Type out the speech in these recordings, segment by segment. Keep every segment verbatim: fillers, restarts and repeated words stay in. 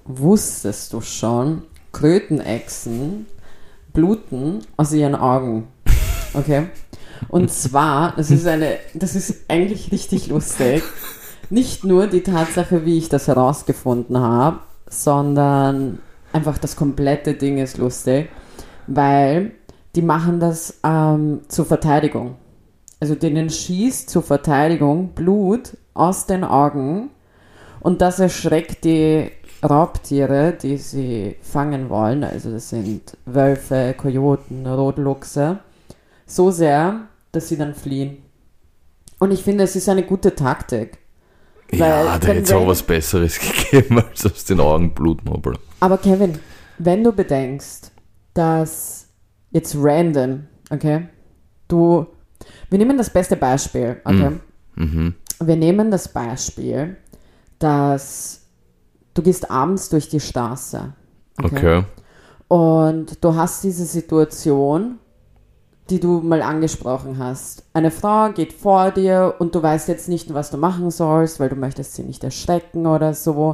wusstest du schon, Krötenechsen bluten aus ihren Augen. Okay? Und zwar, das ist eine, das ist eigentlich richtig lustig. Nicht nur die Tatsache, wie ich das herausgefunden habe, sondern einfach das komplette Ding ist lustig, weil die machen das ähm, zur Verteidigung. Also denen schießt zur Verteidigung Blut aus den Augen und das erschreckt die Raubtiere, die sie fangen wollen, also das sind Wölfe, Kojoten, Rotluchse, so sehr, dass sie dann fliehen. Und ich finde, es ist eine gute Taktik. Ja, da hätte es auch was Besseres gegeben, als aus den Augen Blut mobbeln. Aber Kevin, wenn du bedenkst, dass jetzt random, okay, du, wir nehmen das beste Beispiel, okay, Mhm. wir nehmen das Beispiel, dass du gehst abends durch die Straße, okay, Okay. und du hast diese Situation, die du mal angesprochen hast. Eine Frau geht vor dir und du weißt jetzt nicht, was du machen sollst, weil du möchtest sie nicht erschrecken oder so.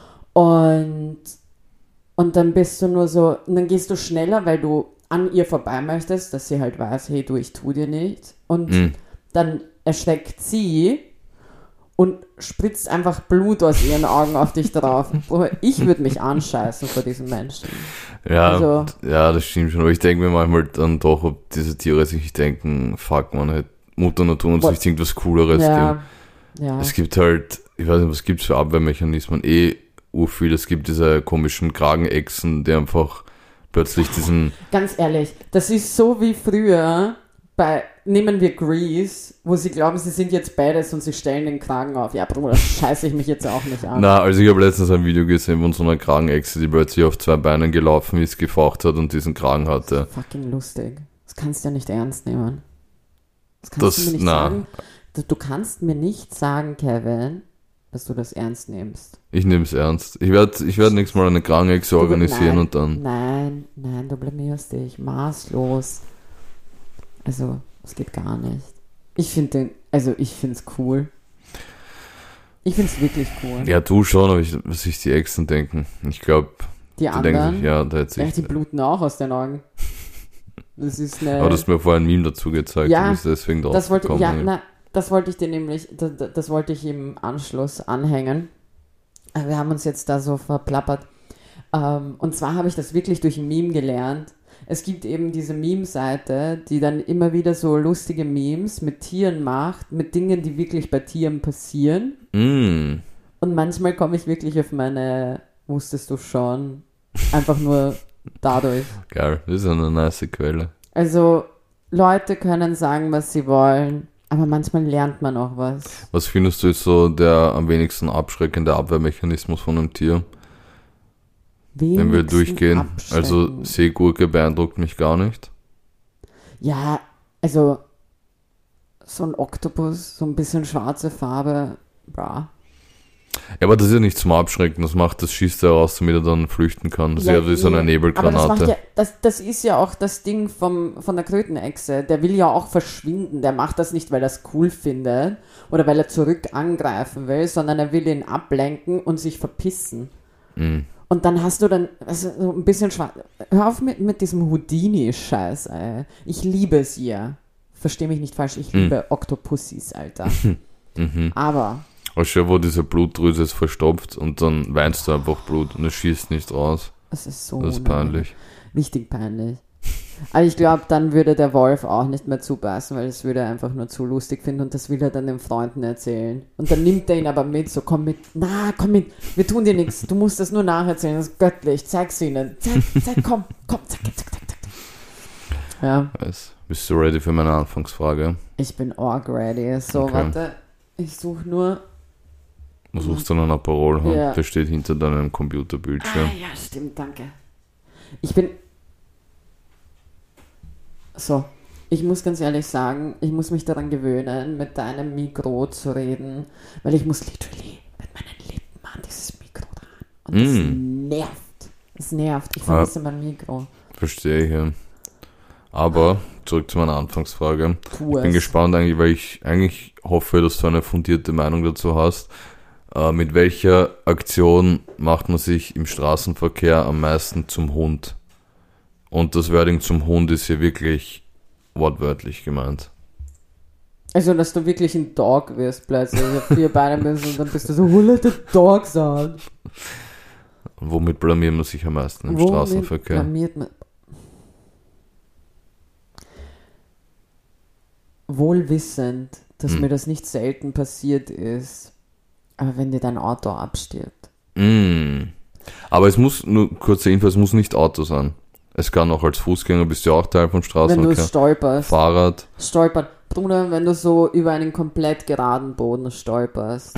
Und, und dann bist du nur so, und dann gehst du schneller, weil du an ihr vorbei möchtest, dass sie halt weiß, hey du, ich tu dir nicht. Und Mhm. dann erschreckt sie und spritzt einfach Blut aus ihren Augen auf dich drauf. Ich würde mich anscheißen vor diesen Menschen. Ja, Also- ja, das stimmt schon. Aber ich denke mir manchmal dann doch, ob diese Tiere sich denken, fuck, man, halt Mutter Natur und What? sich irgendwas Cooleres Ja, geben. ja. Es gibt halt, ich weiß nicht, was gibt's für Abwehrmechanismen? Eh, urviel. Es gibt diese komischen Kragenechsen, die einfach plötzlich diesen, Ganz ehrlich, das ist so wie früher bei, nehmen wir Grease, wo sie glauben, sie sind jetzt beides und sie stellen den Kragen auf. Ja, Bruder, scheiße ich mich jetzt auch nicht an. na, also ich habe letztens ein Video gesehen von so einer Kragenechse, die plötzlich auf zwei Beinen gelaufen ist, gefaucht hat und diesen Kragen hatte. Fucking lustig. Das kannst du ja nicht ernst nehmen. Das kannst Das- du mir nicht na. sagen. Du, du kannst mir nicht sagen, Kevin, dass du das ernst nimmst. Ich nehme es ernst. Ich werde ich werd nächstes Mal eine Kragenechse Du- organisieren nein, und dann... Nein, nein, du blamierst dich. Maßlos. Also, das geht gar nicht. Ich finde den, also ich finde es cool. Ich finde es wirklich cool. Ja, du schon, aber ich, was sich die Echsen denken. Ich glaube, Die die denken anderen, sich, ja, da hätte ja, sich... die bluten auch aus den Augen. Das ist eine... Aber du hast mir vorhin ein Meme dazu gezeigt, Ja, du bist deswegen drauf das wollte, gekommen. ja, na, das wollte ich dir nämlich, das, das wollte ich im Anschluss anhängen. Äh, Wir haben uns jetzt da so verplappert. Ähm, und zwar habe ich das wirklich durch ein Meme gelernt. Es gibt eben diese Meme-Seite, die dann immer wieder so lustige Memes mit Tieren macht, mit Dingen, die wirklich bei Tieren passieren. Mm. Und manchmal komme ich wirklich auf meine, wusstest du schon, einfach nur dadurch. Geil, das ist eine nice Quelle. Also, Leute können sagen, was sie wollen, aber manchmal lernt man auch was. Was findest du ist so der am wenigsten abschreckende Abwehrmechanismus von einem Tier? Wenn wir Wenigstens durchgehen. Also abschrecken. Seegurke beeindruckt mich gar nicht. Ja, also so ein Oktopus, so ein bisschen schwarze Farbe, bra. Ja, aber das ist ja nicht zum Abschrecken, das macht, das schießt er raus, damit er dann flüchten kann. Das ist ja wie so eine eh. Nebelgranate. Aber das, macht ja, das, das ist ja auch das Ding vom, von der Krötenechse. Der will ja auch verschwinden. Der macht das nicht, weil er es cool findet oder weil er zurück angreifen will, sondern er will ihn ablenken und sich verpissen. Mhm. Und dann hast du dann also so ein bisschen schwarz. Hör auf mit, mit diesem Houdini-Scheiß, ey. Ich liebe es ihr. Versteh mich nicht falsch, ich Mhm. liebe Oktopussis, Alter. Mhm. Aber, Aber schau, wo diese Blutdrüse ist verstopft und dann weinst du einfach Blut und es schießt nicht raus. es ist so Das ist unangenehm. peinlich. Richtig peinlich. Aber ich glaube, dann würde der Wolf auch nicht mehr zubeißen, weil das würde er einfach nur zu lustig finden und das will er dann den Freunden erzählen. Und dann nimmt er ihn aber mit, so komm mit, na, komm mit, wir tun dir nichts, du musst das nur nacherzählen, das ist göttlich, zeig's ihnen, zeig, zeig, komm, komm, zack, zack, zack, zack. Ja, Weiß. Bist du ready für meine Anfangsfrage? ich bin org ready. So, Okay. warte, ich suche nur, Du suchst dann einen Aperol, hm? Ja. Der steht hinter deinem ah Computerbildschirm. ja, stimmt, danke. Ich bin, so, ich muss ganz ehrlich sagen, ich muss mich daran gewöhnen, mit deinem Mikro zu reden, weil ich muss literally mit meinen Lippen an dieses Mikro dran. Und das Mm. nervt. Das nervt. Ich Ah. vermisse mein Mikro. Verstehe ich, ja. Aber zurück zu meiner Anfangsfrage. Tu Ich bin es. gespannt eigentlich, weil ich eigentlich hoffe, dass du eine fundierte Meinung dazu hast. Äh, mit welcher Aktion macht man sich im Straßenverkehr am meisten zum Hund? Und das Wording zum Hund ist hier wirklich wortwörtlich gemeint. Also, dass du wirklich ein Dog wirst plötzlich, auf vier Beine bist und dann bist du so, who let the dogs out? Und womit blamiert man sich am meisten im Womit Straßenverkehr? blamiert man? Wohlwissend, dass Hm. mir das nicht selten passiert ist, aber wenn dir dein Auto abstirbt. Mm. Aber es muss, nur kurze Info, es muss nicht Auto sein. Es kann auch als Fußgänger, bist du auch Teil vom Wenn du Straßenverkehr. stolperst. Fahrrad. Stolpern. Bruder, wenn du so über einen komplett geraden Boden stolperst.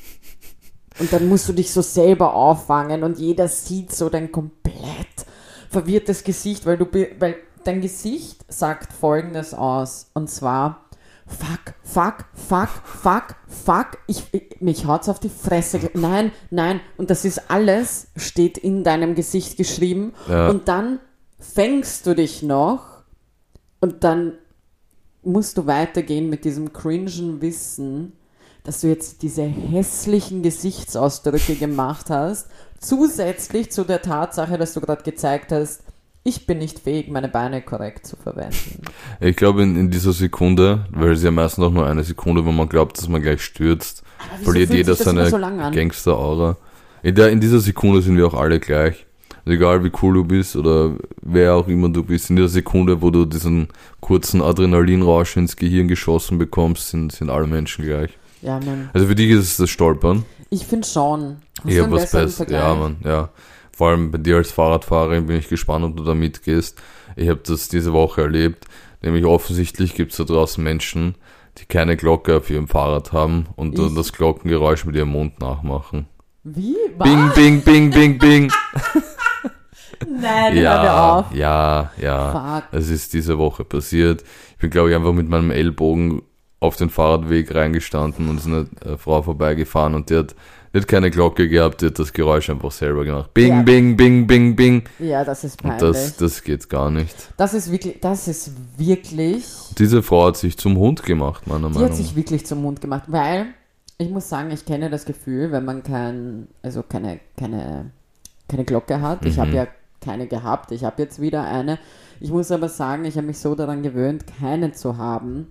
Und dann musst du dich so selber auffangen und jeder sieht so dein komplett verwirrtes Gesicht, weil du, be- weil dein Gesicht sagt Folgendes aus. Und zwar, fuck, fuck, fuck, fuck, fuck, ich, ich, mich haut's auf die Fresse. ge- Nein, nein. Und das ist alles, steht in deinem Gesicht geschrieben. Ja. Und dann fängst du dich noch und dann musst du weitergehen mit diesem cringen Wissen, dass du jetzt diese hässlichen Gesichtsausdrücke gemacht hast, zusätzlich zu der Tatsache, dass du gerade gezeigt hast, ich bin nicht fähig, meine Beine korrekt zu verwenden. Ich glaube, in, in dieser Sekunde, weil es ja meistens auch nur eine Sekunde, wo man glaubt, dass man gleich stürzt, Aber wieso verliert fühlt jeder sich das immer seine so lang an? Gangster-Aura. In, der, in dieser Sekunde sind wir auch alle gleich. Also egal wie cool du bist oder wer auch immer du bist, in der Sekunde, wo du diesen kurzen Adrenalinrausch ins Gehirn geschossen bekommst, sind, sind alle Menschen gleich. Ja, Mann. Also für dich ist es das Stolpern. Ich finde schon. Hast Ich du hab einen was besseren Besseres. Vergleich? Ja, Mann, ja. Vor allem bei dir als Fahrradfahrerin bin ich gespannt, ob du da mitgehst. Ich habe das diese Woche erlebt. Nämlich offensichtlich gibt es da draußen Menschen, die keine Glocke auf ihrem Fahrrad haben und dann Ich? das Glockengeräusch mit ihrem Mund nachmachen. Wie? Bing, bing, bing, bing, bing. Nein, hör mir Ja, auf. ja, ja. Fuck. Es ist diese Woche passiert. Ich bin, glaube ich, einfach mit meinem Ellbogen auf den Fahrradweg reingestanden und ist eine äh, Frau vorbeigefahren und die hat, die hat keine Glocke gehabt, die hat das Geräusch einfach selber gemacht. Bing, Ja. bing, bing, bing, bing. Ja, das ist Und peinlich. das, das geht gar nicht. Das ist wirklich, das ist wirklich, Diese Frau hat sich zum Hund gemacht, meiner die Meinung hat nach. sich wirklich zum Mund gemacht, weil ich muss sagen, ich kenne das Gefühl, wenn man kein, also keine, keine, keine Glocke hat. Ich Mhm. habe ja keine gehabt, ich habe jetzt wieder eine. Ich muss aber sagen, ich habe mich so daran gewöhnt, keine zu haben,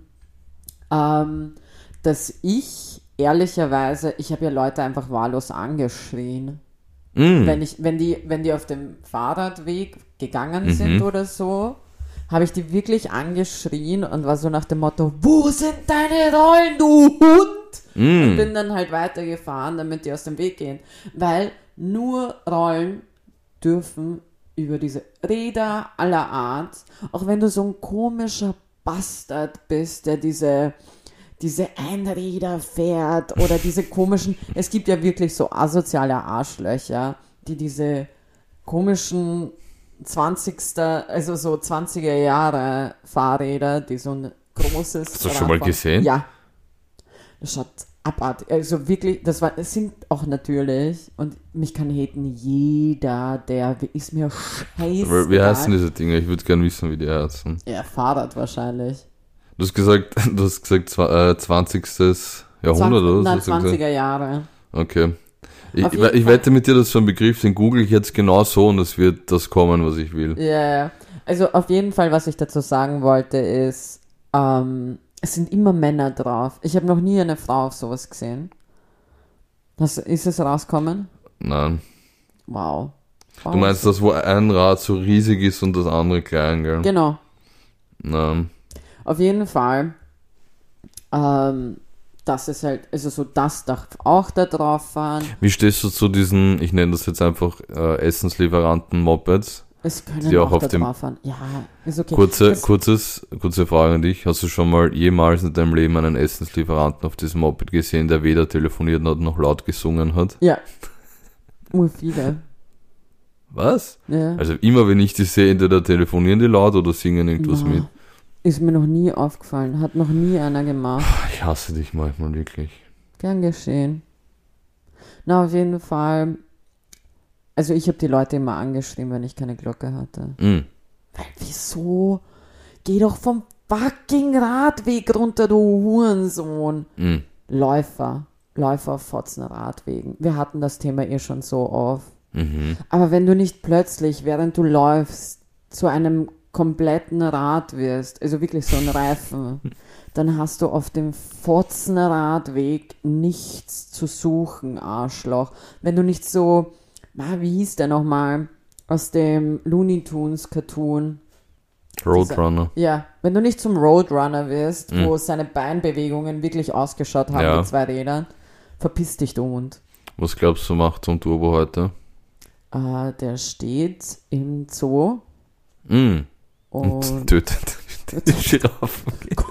ähm, dass ich ehrlicherweise, ich habe ja Leute einfach wahllos angeschrien. Mm. Wenn ich, wenn die, wenn die auf dem Fahrradweg gegangen Mhm. sind oder so, habe ich die wirklich angeschrien und war so nach dem Motto, wo sind deine Rollen, du Hund? Und Mm. bin dann halt weitergefahren, damit die aus dem Weg gehen. Weil nur Rollen dürfen über diese Räder aller Art, auch wenn du so ein komischer Bastard bist, der diese diese Einräder fährt oder diese komischen, es gibt ja wirklich so asoziale Arschlöcher, die diese komischen zwanzigster, also so zwanziger Jahre Fahrräder, die so ein großes... Hast du das schon mal Radfahr- gesehen? Ja. Das schaut abartig, also wirklich, das war, es sind auch natürlich, und mich kann haten jeder, der, ist mir scheißegal. Wie heißen diese Dinge? Ich würde gerne wissen, wie die heißen. Ja, Fahrrad wahrscheinlich. Du hast gesagt, du hast gesagt zwa- äh, zwanzigstes Jahrhundert, oder? Nein, Was hast du gesagt? zwanziger Jahre. Okay. Ich, Auf ich, jeden ich Fall. wette mit dir, dass so ein Begriff, den google ich jetzt genau so und es wird das kommen, was ich will. Ja, ja. Also auf jeden Fall, was ich dazu sagen wollte, ist, ähm, es sind immer Männer drauf. Ich habe noch nie eine Frau auf sowas gesehen. Hast, ist es rauskommen? Nein. Wow. wow. Du meinst das, wo ein Rad so riesig ist und das andere klein, gell? Genau. Nein. Auf jeden Fall, ähm, das ist halt, also so, das darf auch da drauf fahren. Wie stehst du zu diesen, ich nenne das jetzt einfach äh, Essenslieferanten-Mopeds? Es können Die auch, auch auf da dem- drauf fahren. Ja, ist okay. Kurze, Das- kurzes, kurze Frage an dich. Hast du schon mal jemals in deinem Leben einen Essenslieferanten auf diesem Moped gesehen, der weder telefoniert hat noch laut gesungen hat? Ja. Ur viele. Was? Ja. Also immer wenn ich die sehe, entweder telefonieren die laut oder singen irgendwas Na, mit. Ist mir noch nie aufgefallen. Hat noch nie einer gemacht. Ich hasse dich manchmal wirklich. Gern geschehen. Na, auf jeden Fall. Also ich habe die Leute immer angeschrieben, wenn ich keine Glocke hatte. Mm. Weil, wieso? Geh doch vom fucking Radweg runter, du Hurensohn. Mm. Läufer. Läufer auf Fotzner Radwegen. Wir hatten das Thema eh schon so oft. Mhm. Aber wenn du nicht plötzlich, während du läufst, zu einem kompletten Rad wirst, also wirklich so ein Reifen, dann hast du auf dem Fotzner Radweg nichts zu suchen, Arschloch. Wenn du nicht so, ah, wie hieß der nochmal, aus dem Looney Tunes Cartoon, Roadrunner. ja, wenn du nicht zum Roadrunner wirst, Mhm. wo seine Beinbewegungen wirklich ausgeschaut haben Ja. mit zwei Rädern, verpiss dich, du Hund. Was glaubst du, macht zum Turbo heute? Äh, der steht im Zoo Mm. und Und tötet die Giraffen.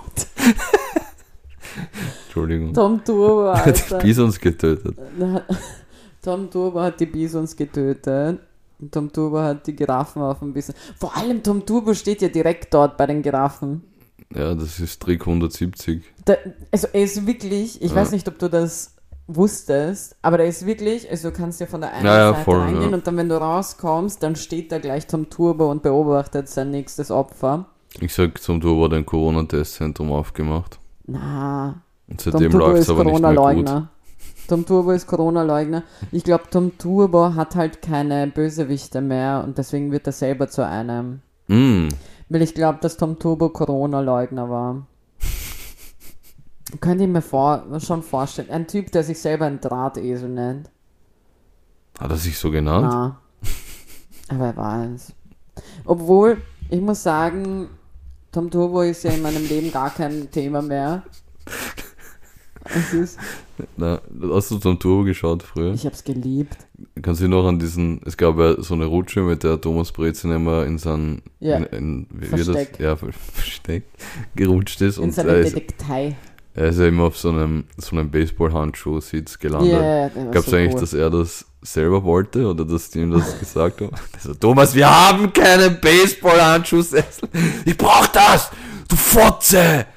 Entschuldigung. Tom Turbo, Hat die Alter. Bisons getötet. Tom Turbo hat die Bisons getötet. Und Tom Turbo hat die Giraffen auf dem Bissen. Vor allem Tom Turbo steht ja direkt dort bei den Giraffen. Ja, das ist Trick hundertsiebzig. Da, also er ist wirklich, ich Ja. weiß nicht, ob du das wusstest, aber der ist wirklich, also du kannst ja von der einen Ja, ja, Seite voll, reingehen ja. und dann, wenn du rauskommst, dann steht da gleich Tom Turbo und beobachtet sein nächstes Opfer. Ich sag, zum Turbo hat ein Corona-Testzentrum aufgemacht. Na, Und Tom seitdem Turbo läuft es ist aber nicht mehr gut. Corona-Leugner. Tom Turbo ist Corona-Leugner. Ich glaube, Tom Turbo hat halt keine Bösewichte mehr und deswegen wird er selber zu einem. Mm. Weil ich glaube, dass Tom Turbo Corona-Leugner war. Könnte ich mir vor, schon vorstellen. Ein Typ, der sich selber ein Drahtesel nennt. Hat er sich so genannt? Na. Aber er war es. Obwohl, ich muss sagen, Tom Turbo ist ja in meinem Leben gar kein Thema mehr. Es ist, Na, hast du zum Turbo geschaut früher? ich hab's geliebt. Kannst du dich noch an diesen, es gab ja so eine Rutsche, mit der Thomas Brezin immer in sein, Ja, in, in, wie Versteck. das, ja, Ver- Versteck, gerutscht ist In und seinem er ist, Detektei. er ist ja immer auf so einem, so einem Baseball-Handschuh-Sitz gelandet. Yeah, Glaubst du eigentlich, dass er das selber wollte oder dass die ihm das gesagt haben? Also, Thomas, wir haben keinen Baseball-Handschuhsessel. Ich brauch das! Du Fotze!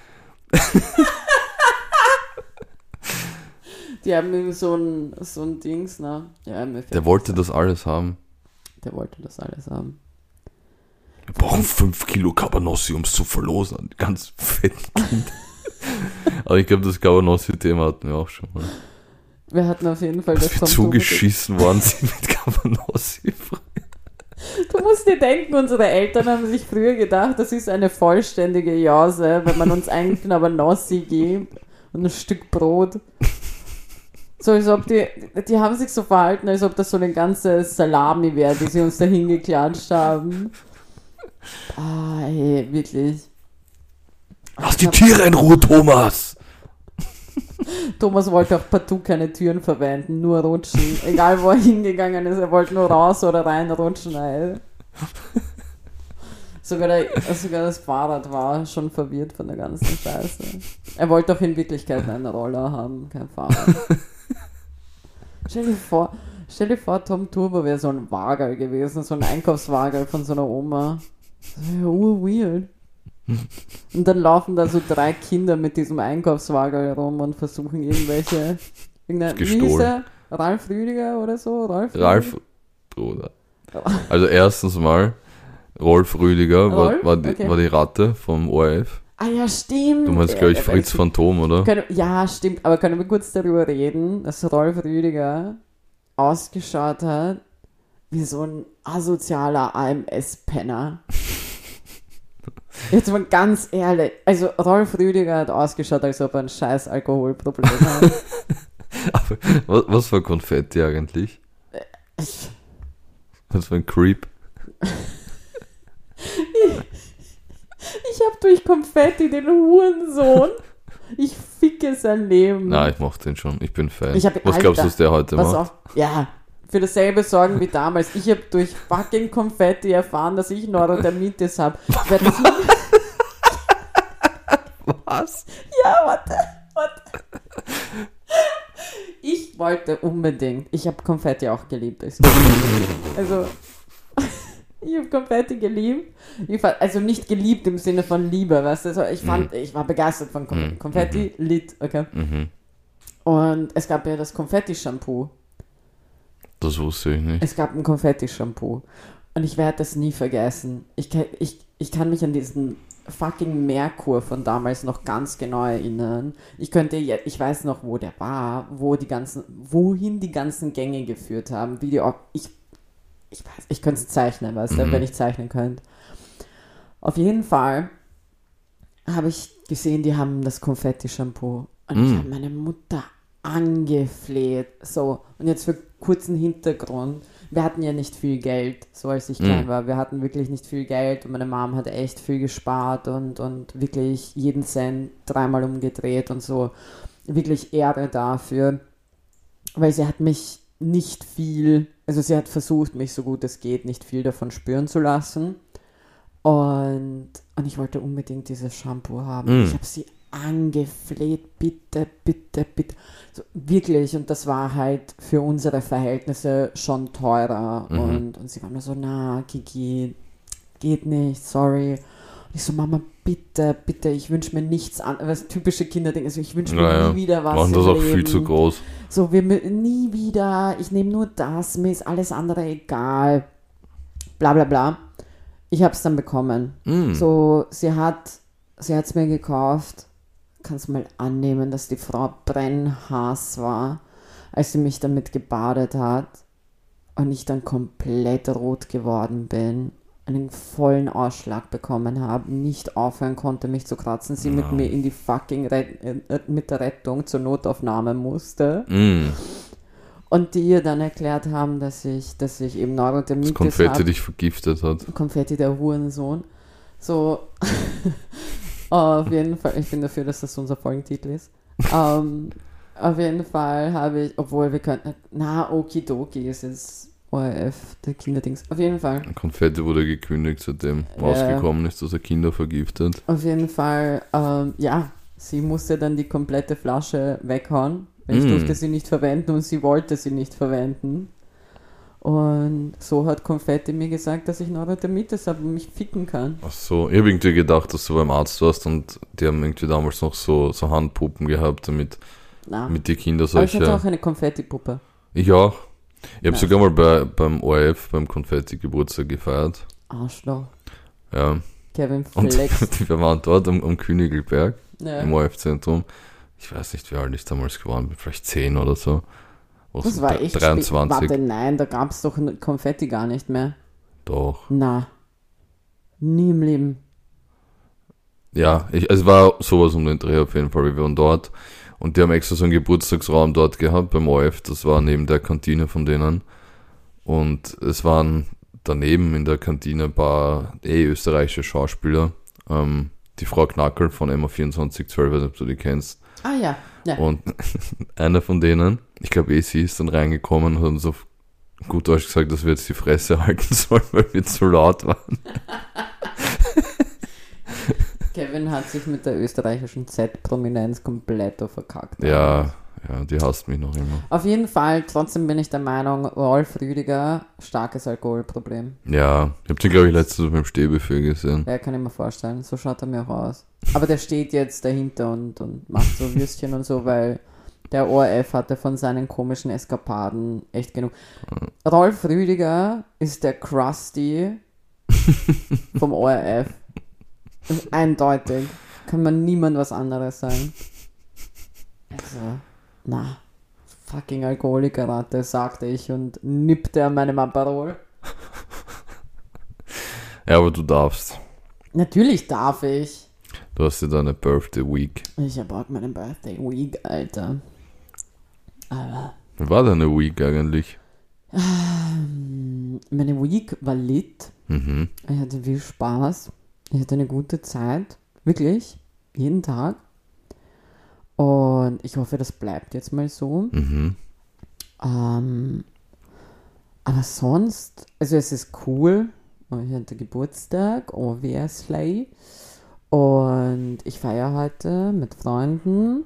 Die haben irgendwie so ein, so ein Dings, ne? Ja, mir fällt Der wollte das alles haben. Der wollte das alles haben. Wir brauchen fünf Kilo Cabanossi, um es zu verlosen. Ganz fetten Kind. Aber ich glaube, das Cabanossi-Thema hatten wir auch schon mal. Wir hatten auf jeden Fall das Dass wir Tom Turbo- zugeschissen worden sind mit Cabanossi. Du musst dir denken, unsere Eltern haben sich früher gedacht, das ist eine vollständige Jause, wenn man uns einen Cabanossi gibt und ein Stück Brot. So, als ob die, die haben sich so verhalten, als ob das so eine ganze Salami wäre, die sie uns da hingeklatscht haben. Ah, ey, wirklich. Lass die Tiere in Ruhe, Thomas! Thomas wollte auch partout keine Türen verwenden, nur rutschen. Egal wo er hingegangen ist, er wollte nur raus oder rein rutschen. Ey. Sogar, der, sogar das Fahrrad war schon verwirrt von der ganzen Scheiße. Er wollte doch in Wirklichkeit einen Roller haben, kein Fahrrad. Stell dir vor, stell dir vor, Tom Turbo wäre so ein Wagerl gewesen, so ein Einkaufswagerl von so einer Oma. Das wäre ja urweird. Und dann laufen da so drei Kinder mit diesem Einkaufswagen rum und versuchen irgendwelche. Irgendeine, wie hieß Gestohlen. der? Ralf Rüdiger oder so? Ralf? Ralf, Bruder. Also erstens mal, Rolf Rüdiger war, Rolf? war, die, Okay. war die Ratte vom O R F. Ah ja, stimmt. Du meinst, glaube ich, Fritz Phantom, oder? Können, ja, stimmt. Aber können wir kurz darüber reden, dass Rolf Rüdiger ausgeschaut hat wie so ein asozialer A M S-Penner. Jetzt mal ganz ehrlich. Also Rolf Rüdiger hat ausgeschaut, als ob er ein scheiß Alkoholproblem hat. Aber was, was war Konfetti eigentlich? Was war ein Creep? Ich hab durch Konfetti den Hurensohn. Ich ficke sein Leben. Nein, ich mochte den schon. Ich bin Fan. Ich hab- was glaubst du, was der heute Pass macht? auf. Ja, für dasselbe sorgen wie damals. Ich habe durch fucking Konfetti erfahren, dass ich Neurodermitis habe. Was? Ja, warte, warte. Ich wollte unbedingt. Ich habe Konfetti auch geliebt. als Kind. Also, ich habe Konfetti geliebt. Ich fand, also nicht geliebt im Sinne von Liebe, weißt du? Also ich fand, ich war begeistert von Kon- Mhm. Konfetti, lit, okay. Mhm. Und es gab ja das Konfetti-Shampoo. Das wusste ich nicht. Es gab ein Konfetti-Shampoo. Und ich werde das nie vergessen. Ich kann, ich, ich kann mich an diesen fucking Merkur von damals noch ganz genau erinnern. Ich könnte, ich weiß noch, wo der war, wo die ganzen, wohin die ganzen Gänge geführt haben, wie die, ich, ich weiß, ich könnte es zeichnen, weißt du, mhm. wenn ich zeichnen könnte. Auf jeden Fall habe ich gesehen, die haben das Konfetti-Shampoo und mhm. ich habe meine Mutter angefleht. So, und jetzt für kurzen Hintergrund. Wir hatten ja nicht viel Geld, so als ich klein war. Wir hatten wirklich nicht viel Geld und meine Mom hat echt viel gespart und, und wirklich jeden Cent dreimal umgedreht und so. Wirklich Ehre dafür, weil sie hat mich nicht viel, also sie hat versucht, mich so gut es geht, nicht viel davon spüren zu lassen. Und, und ich wollte unbedingt dieses Shampoo haben. Mm. Ich habe sie angefleht, bitte, bitte, bitte. So, wirklich, und das war halt für unsere Verhältnisse schon teurer. Mhm. Und, und sie war nur so, na, Kiki, geht nicht, sorry. Und ich so, Mama, bitte, bitte, ich wünsche mir nichts an, was typische Kinderding ist, ich wünsche mir naja, nie wieder was machen das auch Leben. Viel zu groß. So, wir nie wieder, ich nehme nur das, mir ist alles andere egal. Bla, bla, bla. Ich habe es dann bekommen. Mm. So, sie hat sie hat es mir gekauft. Kannst mal annehmen, dass die Frau brennhaß war, als sie mich damit gebadet hat und ich dann komplett rot geworden bin, einen vollen Ausschlag bekommen habe, nicht aufhören konnte, mich zu kratzen, sie no. mit mir in die fucking Ret- äh, mit der Rettung zur Notaufnahme musste. Mm. Und die ihr dann erklärt haben, dass ich, dass ich eben Neurodermitis habe. Das Konfetti dich vergiftet hat. Konfetti, der Hurensohn. So... Oh, auf jeden Fall, ich bin dafür, dass das unser Folgentitel ist. um, auf jeden Fall habe ich, obwohl wir könnten, na, Okidoki ist jetzt O R F, der Kinderdings. Auf jeden Fall. Konfetti wurde gekündigt, seitdem äh, rausgekommen ist, dass er Kinder vergiftet. Auf jeden Fall, ähm, ja, sie musste dann die komplette Flasche weghauen. Ich mm. durfte sie nicht verwenden und sie wollte sie nicht verwenden. Und so hat Konfetti mir gesagt, dass ich Neurodermitis habe und mich ficken kann. Ach so, ich habe irgendwie gedacht, dass du beim Arzt warst und die haben irgendwie damals noch so, so Handpuppen gehabt, damit mit die Kinder solche... Aber ich hatte auch eine Konfetti-Puppe. Ich auch. Ich habe sogar mal bei, beim O R F, beim Konfetti-Geburtstag gefeiert. Arschloch. Ja. Kevin Flex. Und wir waren dort am, am Königelberg, ja. im O R F-Zentrum. Ich weiß nicht, wie alt ich damals geworden bin, vielleicht zehn oder so. Das war echt dreiundzwanzig. Warte, nein, da gab es doch Konfetti gar nicht mehr. Doch. Na. Nie im Leben. Ja, ich, es war sowas um den Dreh auf jeden Fall. Wir waren dort und die haben extra so einen Geburtstagsraum dort gehabt beim O R F. Das war neben der Kantine von denen. Und es waren daneben in der Kantine ein paar eh österreichische Schauspieler. Ähm, die Frau Knackel von M A vierundzwanzig zwölf, weiß nicht, ob du die kennst. Ah ja, ja. Und einer von denen, ich glaube eh sie ist dann reingekommen und hat uns auf gut Deutsch gesagt, dass wir jetzt die Fresse halten sollen, weil wir zu laut waren. Kevin hat sich mit der österreichischen Z-Prominenz komplett verkackt. Ja, ja, die hasst mich noch immer. Auf jeden Fall, trotzdem bin ich der Meinung, Rolf Rüdiger, starkes Alkoholproblem. Ja, ich habe den, glaube ich, letztens beim Stehbuffet gesehen. Ja, kann ich mir vorstellen. So schaut er mir auch aus. Aber der steht jetzt dahinter und, und macht so Würstchen und so, weil der O R F hatte von seinen komischen Eskapaden echt genug. Ja. Rolf Rüdiger ist der Krusty vom O R F. Eindeutig. Kann man niemand was anderes sagen. Also, na, fucking Alkoholikerratte, sagte ich und nippte an meinem Aperol. Ja, aber du darfst. Natürlich darf ich. Du hast ja deine Birthday Week. Ich hab auch meine Birthday Week, Alter. Aber... Wie war deine Week eigentlich? Ähm, meine Week war lit. Mhm. Ich hatte viel Spaß. Ich hatte eine gute Zeit. Wirklich. Jeden Tag. Und ich hoffe, das bleibt jetzt mal so. Mhm. Ähm, aber sonst, also es ist cool. Ich hatte Geburtstag, obviously. Und ich feiere heute mit Freunden.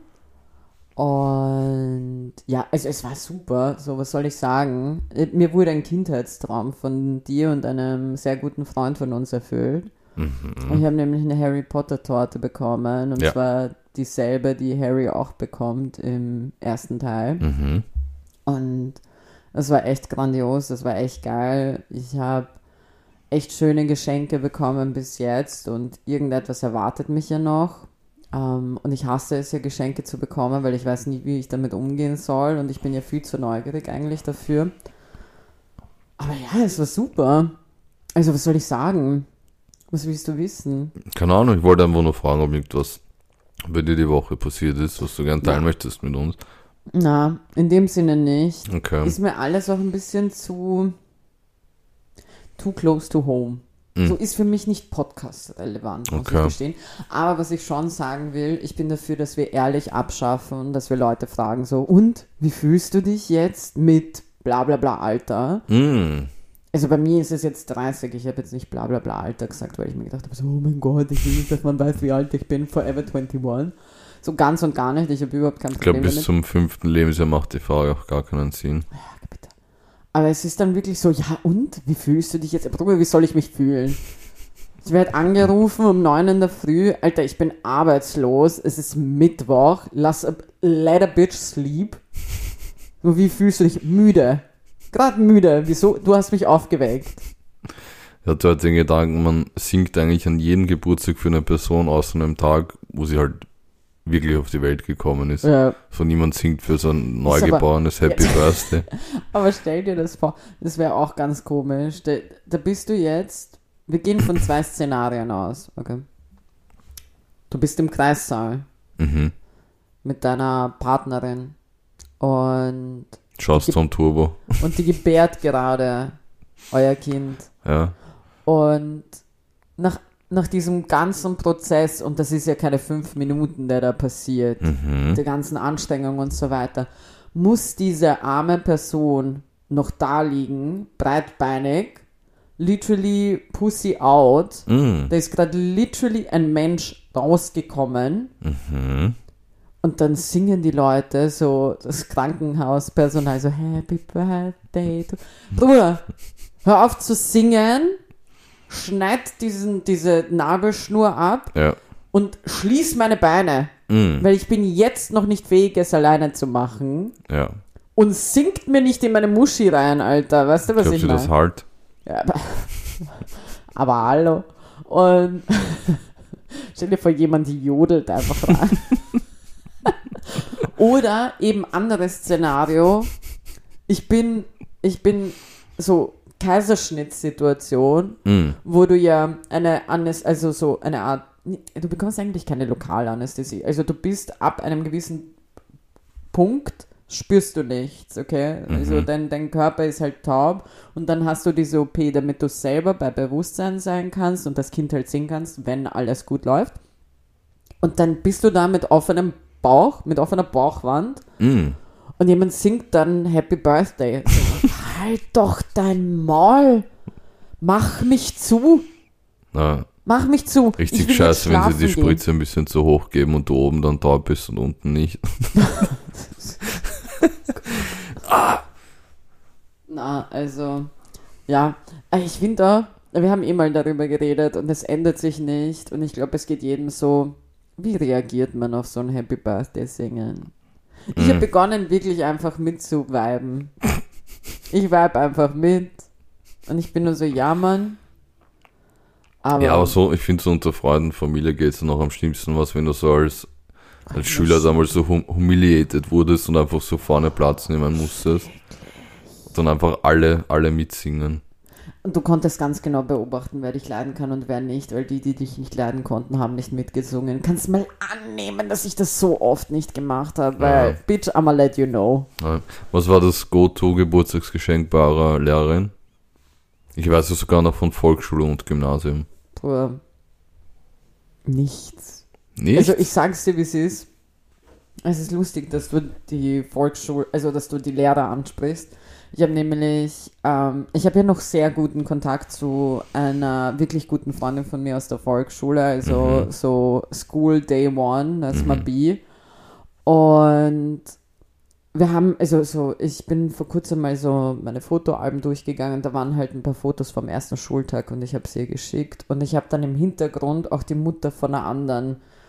Und ja, also es war super. So, was soll ich sagen? Mir wurde ein Kindheitstraum von dir und einem sehr guten Freund von uns erfüllt. Mhm. Und ich habe nämlich eine Harry Potter Torte bekommen. Und ja. zwar dieselbe, die Harry auch bekommt im ersten Teil. Mhm. Und das war echt grandios, das war echt geil. Ich habe echt schöne Geschenke bekommen bis jetzt und irgendetwas erwartet mich ja noch. Um, und ich hasse es ja, Geschenke zu bekommen, weil ich weiß nie, wie ich damit umgehen soll und ich bin ja viel zu neugierig eigentlich dafür. Aber ja, es war super. Also was soll ich sagen? Was willst du wissen? Keine Ahnung, ich wollte einfach nur fragen, ob irgendwas bei dir die Woche passiert ist, was du gerne teilen ja. möchtest mit uns. Na, in dem Sinne nicht. Okay. Ist mir alles auch ein bisschen zu too close to home. So ist für mich nicht Podcast-relevant, muss okay. ich gestehen. Aber was ich schon sagen will, ich bin dafür, dass wir ehrlich abschaffen, dass wir Leute fragen so, und, wie fühlst du dich jetzt mit bla bla bla Alter? Mm. Also bei mir ist es jetzt dreißig, ich habe jetzt nicht bla bla bla Alter gesagt, weil ich mir gedacht habe, so, oh mein Gott, ich will nicht, dass man weiß, wie alt ich bin, forever einundzwanzig. So ganz und gar nicht, ich habe überhaupt kein Problem Ich glaube, bis damit. zum fünften Lebensjahr macht die Frage auch gar keinen Sinn. Ja, bitte. Aber es ist dann wirklich so, ja und, wie fühlst du dich jetzt? Bruder, wie soll ich mich fühlen? Ich werde angerufen um neun in der Früh. Alter, ich bin arbeitslos. Es ist Mittwoch. Lass a, let a bitch sleep. So, wie fühlst du dich? Müde. Gerade müde. Wieso? Du hast mich aufgeweckt. Ich hatte halt den Gedanken, man singt eigentlich an jedem Geburtstag für eine Person außer einem Tag, wo sie halt wirklich auf die Welt gekommen ist. Ja. So niemand singt für so ein neugeborenes Happy ja. Birthday. Aber stell dir das vor, das wäre auch ganz komisch. Da, da bist du jetzt, wir gehen von zwei Szenarien aus, okay? Du bist im Kreissaal Mhm. mit deiner Partnerin und Schaust die, vom Turbo. und die gebärt gerade euer Kind. Ja. Und nach nach diesem ganzen Prozess, und das ist ja keine fünf Minuten, der da passiert, Mhm. der ganzen Anstrengung und so weiter, muss diese arme Person noch da liegen, breitbeinig, literally pussy out. Mhm. Da ist gerade literally ein Mensch rausgekommen Mhm. und dann singen die Leute, so das Krankenhauspersonal, so Happy Birthday to... Bruder, hör auf zu singen, schneid diesen, diese Nabelschnur ab Ja. und schließ meine Beine, Mhm. weil ich bin jetzt noch nicht fähig, es alleine zu machen. Ja. Und singt mir nicht in meine Muschi rein, Alter. Weißt du, was Glaubst ich du das meine? halt? Ja, aber, aber hallo. Und stell dir vor, jemand jodelt einfach rein. Oder eben anderes Szenario. Ich bin, ich bin so Kaiserschnittssituation, Mhm. wo du ja eine, Anes- also so eine Art, du bekommst eigentlich keine Lokalanästhesie. Also du bist ab einem gewissen Punkt, spürst du nichts, okay? Mhm. Also dein, dein Körper ist halt taub und dann hast du diese O P, damit du selber bei Bewusstsein sein kannst und das Kind halt sehen kannst, wenn alles gut läuft. Und dann bist du da mit offenem Bauch, mit offener Bauchwand Mhm. und jemand singt dann Happy Birthday. So, halt doch dein Maul! Mach mich zu! Ja. Mach mich zu! Ich Richtig will scheiße, jetzt wenn sie die schlafen Spritze ein bisschen zu hoch geben und du oben dann taub bist und unten nicht. Na, also, ja, ich finde auch, wir haben eh mal darüber geredet und es ändert sich nicht und ich glaube, es geht jedem so, wie reagiert man auf so ein Happy Birthday singen? Ich habe Mhm. begonnen, wirklich einfach mitzuviben. Ich vibe einfach mit und ich bin nur so, ja, Mann. Aber, Ja, aber so, ich finde so unter Freunden, Familie geht es noch am schlimmsten was, wenn du so als, als Schüler damals so hum humiliated wurdest und einfach so vorne Platz nehmen musstest. Dann einfach alle, alle mitsingen. Und du konntest ganz genau beobachten, wer dich leiden kann und wer nicht, weil die, die dich nicht leiden konnten, haben nicht mitgesungen. Kannst mal annehmen, dass ich das so oft nicht gemacht habe, weil, Ja. bitch, I'ma let you know. Ja. Was war das Go-To-Geburtstagsgeschenk bei eurer Lehrerin? Ich weiß es sogar noch von Volksschule und Gymnasium. Bruder, nichts. Nicht? Also ich sag's dir, wie es ist. Es ist lustig, dass du die Volksschule, also dass du die Lehrer ansprichst. Ich habe nämlich, ähm, ich habe ja noch sehr guten Kontakt zu einer wirklich guten Freundin von mir aus der Volksschule, also Mhm. so School Day One, das ist Mhm. Mabi. Und wir haben, also so, ich bin vor kurzem mal so meine Fotoalben durchgegangen, da waren halt ein paar Fotos vom ersten Schultag und ich habe sie ihr geschickt und ich habe dann im Hintergrund auch die Mutter von einer anderen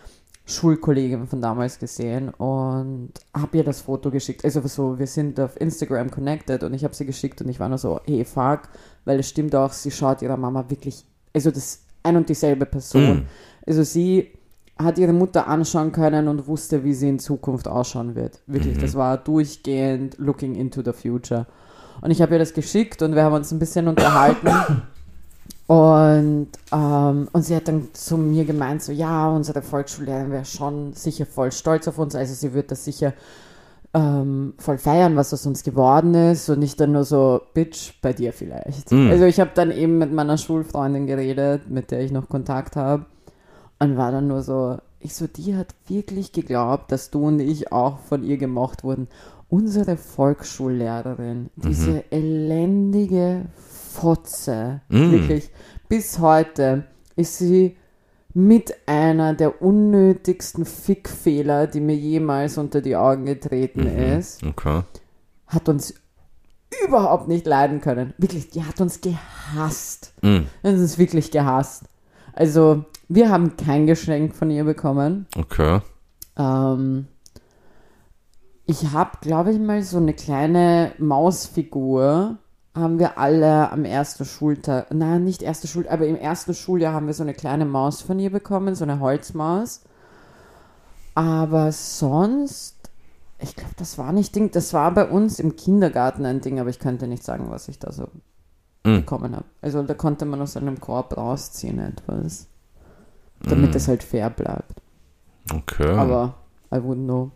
Schulkollegin von damals gesehen und habe ihr das Foto geschickt. Also so, wir sind auf Instagram connected und ich habe sie geschickt und ich war nur so, hey, fuck, weil es stimmt auch, sie schaut ihrer Mama wirklich, also das ein und dieselbe Person. Mm. Also sie hat ihre Mutter anschauen können und wusste, wie sie in Zukunft ausschauen wird. Wirklich, mhm. das war durchgehend looking into the future. Und ich habe ihr das geschickt und wir haben uns ein bisschen unterhalten. Und, ähm, und sie hat dann zu mir gemeint, so, ja, unsere Volksschullehrerin wäre schon sicher voll stolz auf uns. Also sie wird das sicher ähm, voll feiern, was aus uns geworden ist. Und nicht dann nur so, Bitch, bei dir vielleicht. Mhm. Also ich habe dann eben mit meiner Schulfreundin geredet, mit der ich noch Kontakt habe. Und war dann nur so, ich so, die hat wirklich geglaubt, dass du und ich auch von ihr gemocht wurden. Unsere Volksschullehrerin, mhm. diese elendige Fotze, mm. wirklich, bis heute ist sie mit einer der unnötigsten Fickfehler, die mir jemals unter die Augen getreten mm-hmm. ist. Okay. Hat uns überhaupt nicht leiden können. Wirklich, die hat uns gehasst. Mm. Die hat uns wirklich gehasst. Also, wir haben kein Geschenk von ihr bekommen. Okay. Ähm, ich habe, glaube ich, mal so eine kleine Mausfigur haben wir alle am ersten Schultag, nein, nicht erste Schul, aber im ersten Schuljahr haben wir so eine kleine Maus von ihr bekommen, so eine Holzmaus. Aber sonst, ich glaube, das war nicht Ding, das war bei uns im Kindergarten ein Ding, aber ich könnte nicht sagen, was ich da so mm. bekommen habe. Also da konnte man aus einem Korb rausziehen etwas, damit mm. es halt fair bleibt. Okay. Aber I wouldn't know.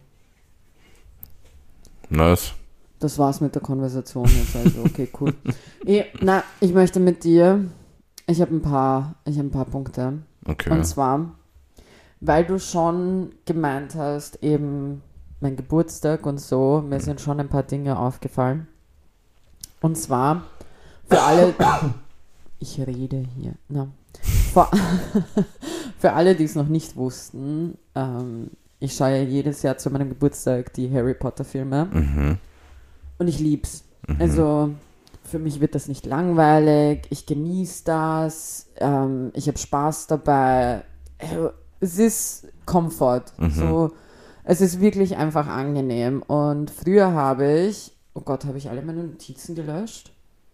Nice. Das war's mit der Konversation jetzt, also okay, cool. Ich, na, ich möchte mit dir, ich habe ein paar, ich habe ein paar Punkte. Okay. Und zwar, weil du schon gemeint hast, eben mein Geburtstag und so, mir sind schon ein paar Dinge aufgefallen. Und zwar, für alle, ich rede hier, na, für, für alle, die es noch nicht wussten, ähm, ich schaue ja jedes Jahr zu meinem Geburtstag die Harry Potter Filme. Mhm. Und ich lieb's. Mhm. Also für mich wird das nicht langweilig. Ich genieße das. Ähm, ich habe Spaß dabei. Es ist Komfort. Mhm. So, es ist wirklich einfach angenehm. Und früher habe ich, oh Gott, habe ich alle meine Notizen gelöscht?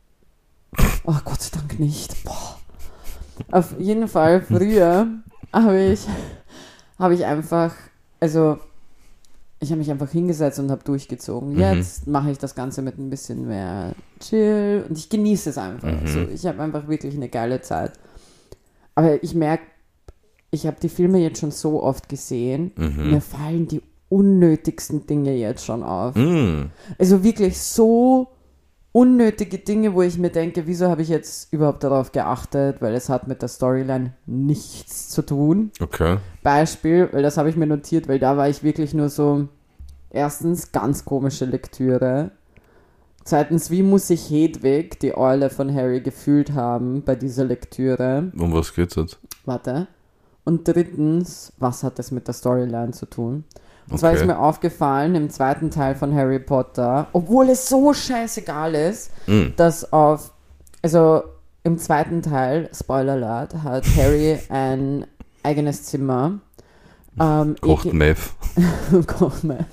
Oh Gott sei Dank nicht. Boah. Auf jeden Fall, früher habe ich, habe ich einfach, also ich habe mich einfach hingesetzt und habe durchgezogen. Jetzt mhm. mache ich das Ganze mit ein bisschen mehr Chill und ich genieße es einfach. Mhm. Also ich habe einfach wirklich eine geile Zeit. Aber ich merke, ich habe die Filme jetzt schon so oft gesehen, mhm. mir fallen die unnötigsten Dinge jetzt schon auf. Mhm. Also wirklich so unnötige Dinge, wo ich mir denke, wieso habe ich jetzt überhaupt darauf geachtet, weil es hat mit der Storyline nichts zu tun. Okay. Beispiel, weil das habe ich mir notiert, weil da war ich wirklich nur so, erstens, ganz komische Lektüre. Zweitens, wie muss sich Hedwig, die Eule von Harry, gefühlt haben bei dieser Lektüre? Um was geht's jetzt? Warte. Und drittens, was hat das mit der Storyline zu tun? Und okay. zwar ist mir aufgefallen, im zweiten Teil von Harry Potter, obwohl es so scheißegal ist, mm. dass auf, also im zweiten Teil, Spoiler alert, hat Harry ein eigenes Zimmer. Ähm, Kocht Meth. Kocht Meth.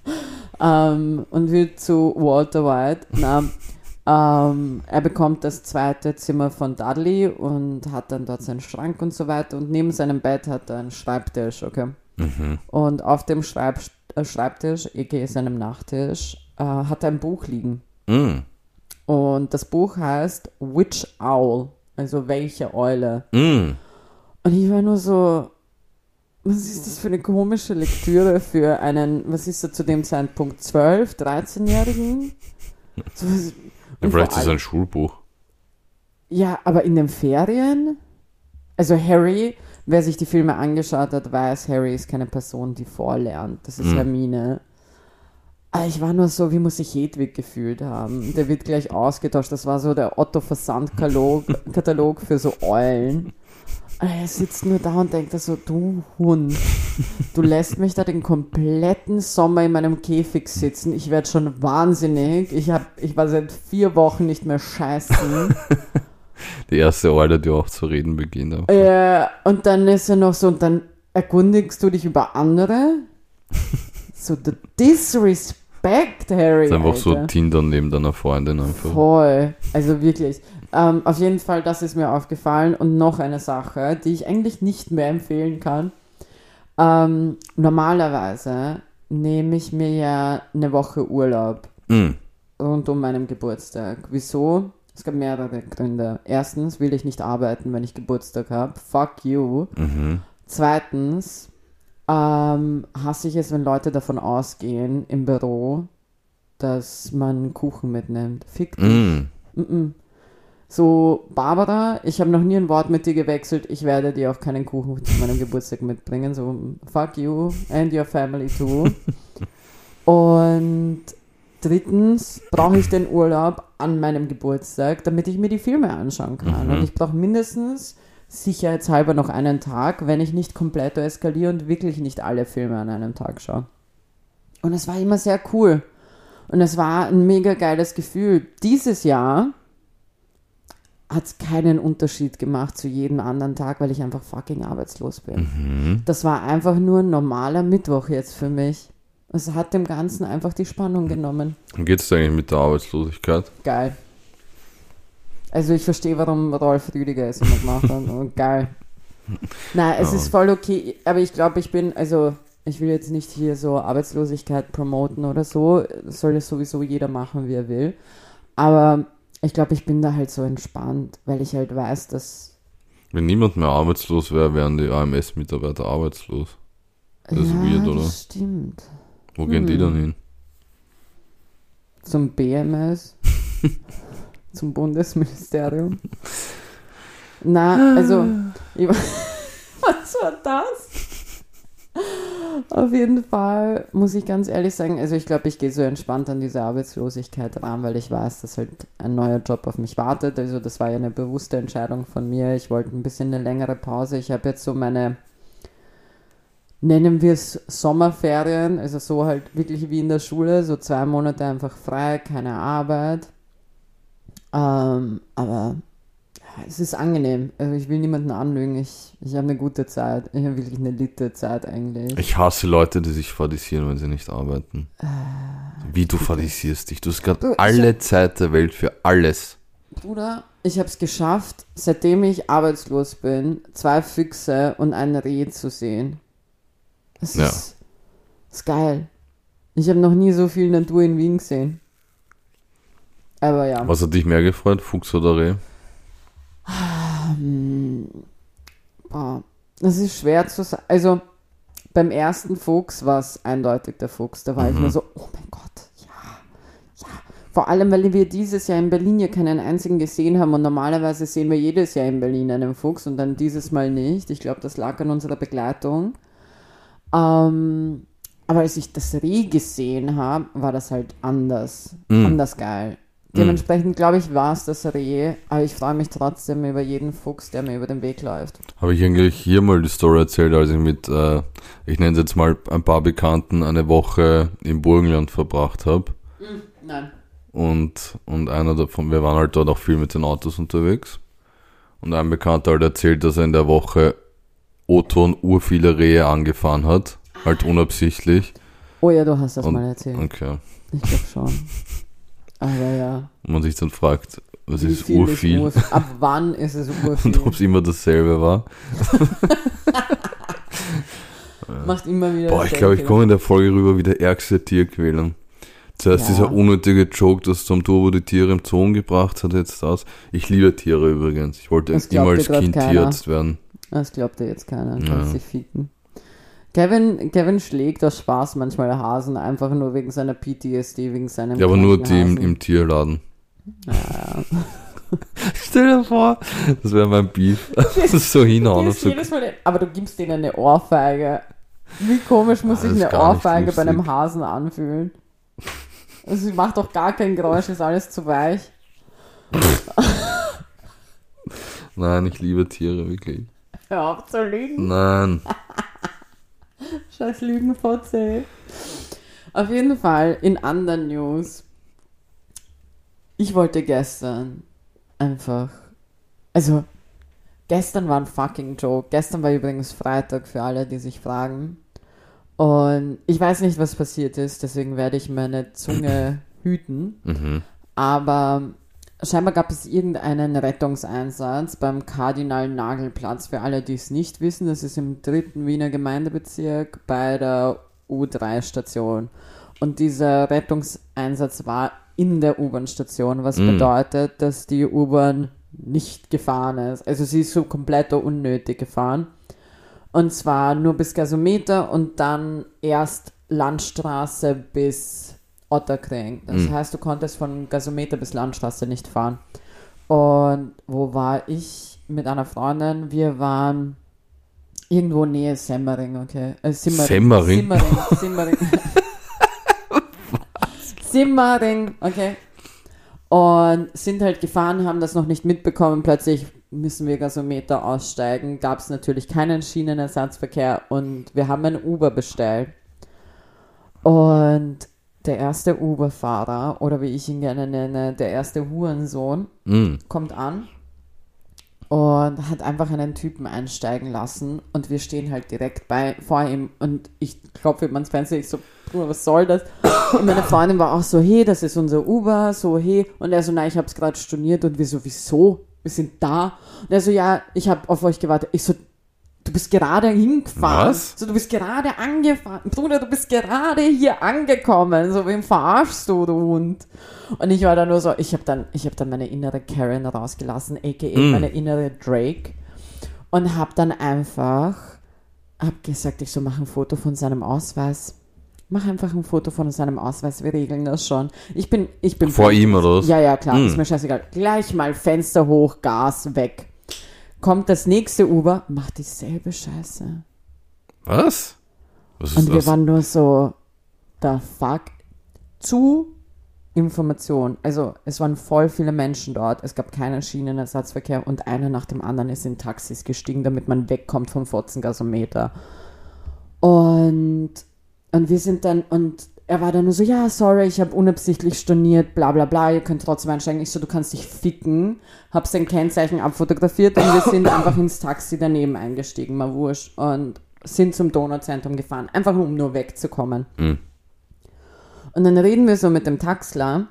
ähm, und wird zu Walter White. Na, ähm, er bekommt das zweite Zimmer von Dudley und hat dann dort seinen Schrank und so weiter. Und neben seinem Bett hat er einen Schreibtisch, okay? Mhm. Und auf dem Schreib- äh, Schreibtisch, aka seinem Nachttisch, äh, hat er ein Buch liegen. Mhm. Und das Buch heißt Which Owl, also welche Eule. Mhm. Und ich war nur so, was ist das für eine komische Lektüre für einen, was ist er zu dem Zeitpunkt, zwölf-, dreizehnjährigen? So, ja, vielleicht ist es ein Schulbuch. Ja, aber in den Ferien? Also Harry, wer sich die Filme angeschaut hat, weiß, Harry ist keine Person, die vorlernt. Das ist mhm. Hermine. Aber ich war nur so, wie muss sich Hedwig gefühlt haben? Der wird gleich ausgetauscht. Das war so der Otto-Versand-Katalog Katalog für so Eulen. Und er sitzt nur da und denkt so, du Hund, du lässt mich da den kompletten Sommer in meinem Käfig sitzen. Ich werde schon wahnsinnig. Ich, hab, ich war seit vier Wochen nicht mehr scheißen. Die erste Eule, die auch zu reden beginnt. Ja, und dann ist er noch so, und dann, erkundigst du dich über andere? So the disrespect, Harry. Das ist einfach Alter. so Tinder neben deiner Freundin einfach. Voll, also wirklich. Ähm, auf jeden Fall, das ist mir aufgefallen. Und noch eine Sache, die ich eigentlich nicht mehr empfehlen kann. Ähm, normalerweise nehme ich mir ja eine Woche Urlaub Mm. rund um meinen Geburtstag. Wieso? Es gab mehrere Gründe. Erstens will ich nicht arbeiten, wenn ich Geburtstag habe. Fuck you. Mhm. Zweitens ähm, hasse ich es, wenn Leute davon ausgehen im Büro, dass man Kuchen mitnimmt. Fick dich. Mm. Mm-mm. So, Barbara, ich habe noch nie ein Wort mit dir gewechselt. Ich werde dir auch keinen Kuchen zu meinem Geburtstag mitbringen. So, fuck you and your family too. Und drittens brauche ich den Urlaub an meinem Geburtstag, damit ich mir die Filme anschauen kann. Mhm. Und ich brauche mindestens sicherheitshalber noch einen Tag, wenn ich nicht komplett eskaliere und wirklich nicht alle Filme an einem Tag schaue. Und es war immer sehr cool. Und es war ein mega geiles Gefühl. Dieses Jahr hat es keinen Unterschied gemacht zu jedem anderen Tag, weil ich einfach fucking arbeitslos bin. Mhm. Das war einfach nur ein normaler Mittwoch jetzt für mich. Es hat dem Ganzen einfach die Spannung genommen. Wie geht es eigentlich mit der Arbeitslosigkeit? Geil. Also ich verstehe, warum Rolf Rüdiger es immer gemacht hat. Und geil. Nein, es Ja. ist voll okay. Aber ich glaube, ich bin, also ich will jetzt nicht hier so Arbeitslosigkeit promoten oder so. Das soll ja sowieso jeder machen, wie er will. Aber ich glaube, ich bin da halt so entspannt, weil ich halt weiß, dass... Wenn niemand mehr arbeitslos wäre, wären die A M S-Mitarbeiter arbeitslos. Das ist ja, weird, oder? das stimmt. Wo gehen die Hm. dann hin? Zum B M S, zum Bundesministerium. Na, also, ich, was war das? Auf jeden Fall muss ich ganz ehrlich sagen, also ich glaube, ich gehe so entspannt an diese Arbeitslosigkeit ran, weil ich weiß, dass halt ein neuer Job auf mich wartet. Also das war ja eine bewusste Entscheidung von mir. Ich wollte ein bisschen eine längere Pause. Ich habe jetzt so meine, nennen wir es Sommerferien, also so halt wirklich wie in der Schule, so zwei Monate einfach frei, keine Arbeit. Ähm, aber ja, es ist angenehm. Also ich will niemanden anlügen. Ich, ich habe eine gute Zeit. Ich habe wirklich eine litte Zeit eigentlich. Ich hasse Leute, die sich fadisieren, wenn sie nicht arbeiten. Äh, Wie du fadisierst dich. Du hast gerade Du, ich alle hab- Zeit der Welt für alles. Bruder, ich habe es geschafft, seitdem ich arbeitslos bin, zwei Füchse und ein Reh zu sehen. Das Ja. ist, ist geil. Ich habe noch nie so viel Natur in Wien gesehen. Aber ja. Was hat dich mehr gefreut, Fuchs oder Reh? Ähm, boah, das ist schwer zu sagen. Also beim ersten Fuchs war es eindeutig der Fuchs. Da war ich Mhm. nur so, oh mein Gott, ja, ja. Vor allem, weil wir dieses Jahr in Berlin ja keinen einzigen gesehen haben und normalerweise sehen wir jedes Jahr in Berlin einen Fuchs und dann dieses Mal nicht. Ich glaube, das lag an unserer Begleitung. Ähm, aber als ich das Reh gesehen habe, war das halt anders. Mhm. Anders geil. Dementsprechend, glaube ich, war es das Reh, aber ich freue mich trotzdem über jeden Fuchs, der mir über den Weg läuft. Habe ich eigentlich hier mal die Story erzählt, als ich mit, äh, ich nenne es jetzt mal ein paar Bekannten, eine Woche im Burgenland verbracht habe. Nein. Und, und einer davon, wir waren halt dort auch viel mit den Autos unterwegs. Und ein Bekannter halt erzählt, dass er in der Woche O-Ton ur viele Rehe angefahren hat. Halt unabsichtlich. Oh ja, du hast das Und- mal erzählt. Okay. Ich glaube schon. Aber ja. Und man sich dann fragt, was Wie ist viel ur viel? Urf- Ab wann ist es urviel? Und ob es immer dasselbe war. Macht immer wieder Boah, ich dasselbe glaube, ich Fehler. komme in der Folge rüber wie der ärgste Tierquäler. Zuerst Ja. dieser unnötige Joke, dass Tom Turbo die Tiere im Zoo gebracht hat, jetzt das. Ich liebe Tiere übrigens. Ich wollte Das immer glaubt als dir grad Kind keiner. Tierarzt werden. Das glaubt dir jetzt keiner. Ja. Kannst dich ficken. Kevin, Kevin schlägt aus Spaß manchmal Hasen, einfach nur wegen seiner P T S D, wegen seinem Ja, aber nur kranken die im, Hasen. im Tierladen. Ja, Stell dir vor, das wäre mein Beef. Das ist so Die hinhauen. und ist So. jedes Mal, aber du gibst denen eine Ohrfeige. Wie komisch muss Ah, sich das ist eine gar nicht Ohrfeige bei einem lustig. Hasen anfühlen? Also, sie macht doch gar kein Geräusch, ist alles zu weich. Nein, ich liebe Tiere, wirklich. Hör auf zu lügen. Nein. Scheiß Lügenfotze. Auf jeden Fall, in anderen News. Ich wollte gestern einfach, also, gestern war ein fucking Joke. Gestern war übrigens Freitag für alle, die sich fragen. Und ich weiß nicht, was passiert ist, deswegen werde ich meine Zunge hüten. Mhm. Aber scheinbar gab es irgendeinen Rettungseinsatz beim Kardinal-Nagel-Platz. Für alle, die es nicht wissen, das ist im dritten Wiener Gemeindebezirk bei der U drei Station. Und dieser Rettungseinsatz war in der U-Bahn-Station, was Mm. bedeutet, dass die U-Bahn nicht gefahren ist. Also sie ist so komplett unnötig gefahren. Und zwar nur bis Gasometer und dann erst Landstraße bis Otterkring. Das Mm. heißt, du konntest von Gasometer bis Landstraße nicht fahren. Und wo war ich mit einer Freundin? Wir waren irgendwo Nähe Semmering, okay. Äh, Simmering. Semmering? Simmering. Simmering. Simmering, okay. Und sind halt gefahren, haben das noch nicht mitbekommen. Plötzlich müssen wir Gasometer aussteigen. Gab es natürlich keinen Schienenersatzverkehr und wir haben ein Uber bestellt. Und der erste Uber-Fahrer, oder wie ich ihn gerne nenne, der erste Hurensohn, Mm. kommt an und hat einfach einen Typen einsteigen lassen und wir stehen halt direkt bei vor ihm und ich klopfe ihm ans Fenster, ich so, Bruder, was soll das? Und meine Freundin war auch so, hey, das ist unser Uber, so, hey, und er so, nein, ich hab's gerade storniert und wir so, wieso? Wir sind da. Und er so, ja, ich habe auf euch gewartet. Ich so, du bist gerade hingefahren. Was? So, du bist gerade angefahren. Bruder, du bist gerade hier angekommen. So, wem verarschst du, du Hund? Und ich war da nur so, ich habe dann, ich habe dann meine innere Karen rausgelassen, aka Mm. meine innere Drake. Und habe dann einfach, hab gesagt, ich so, mach ein Foto von seinem Ausweis. Mach einfach ein Foto von seinem Ausweis, wir regeln das schon. Ich bin, ich bin... Vor ihm, oder was? Ja, ja, klar, Mm. ist mir scheißegal. Gleich mal Fenster hoch, Gas weg. Kommt das nächste Uber, macht dieselbe Scheiße. Was? Was ist Und wir das? waren nur so, the fuck? Zu Information. Also, es waren voll viele Menschen dort. Es gab keinen Schienenersatzverkehr und einer nach dem anderen ist in Taxis gestiegen, damit man wegkommt vom Fotzengasometer. Und, und wir sind dann, und er war dann nur so, ja, sorry, ich habe unabsichtlich storniert, bla bla bla, ihr könnt trotzdem einsteigen. Ich so, du kannst dich ficken. Hab sein Kennzeichen abfotografiert und wir sind einfach ins Taxi daneben eingestiegen, mal wurscht. Und sind zum Donauzentrum gefahren, einfach um nur wegzukommen. Mm. Und dann reden wir so mit dem Taxler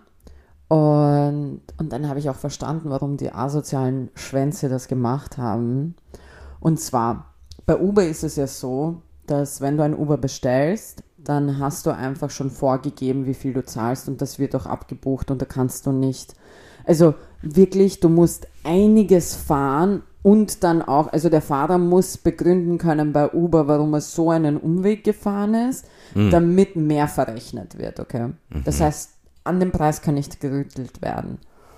und, und dann habe ich auch verstanden, warum die asozialen Schwänze das gemacht haben. Und zwar, bei Uber ist es ja so, dass wenn du ein Uber bestellst, dann hast du einfach schon vorgegeben, wie viel du zahlst und das wird auch abgebucht und da kannst du nicht, also wirklich, du musst einiges fahren und dann auch, also der Fahrer muss begründen können bei Uber, warum er so einen Umweg gefahren ist, Mhm. damit mehr verrechnet wird, okay? Mhm. Das heißt, an dem Preis kann nicht gerüttelt werden.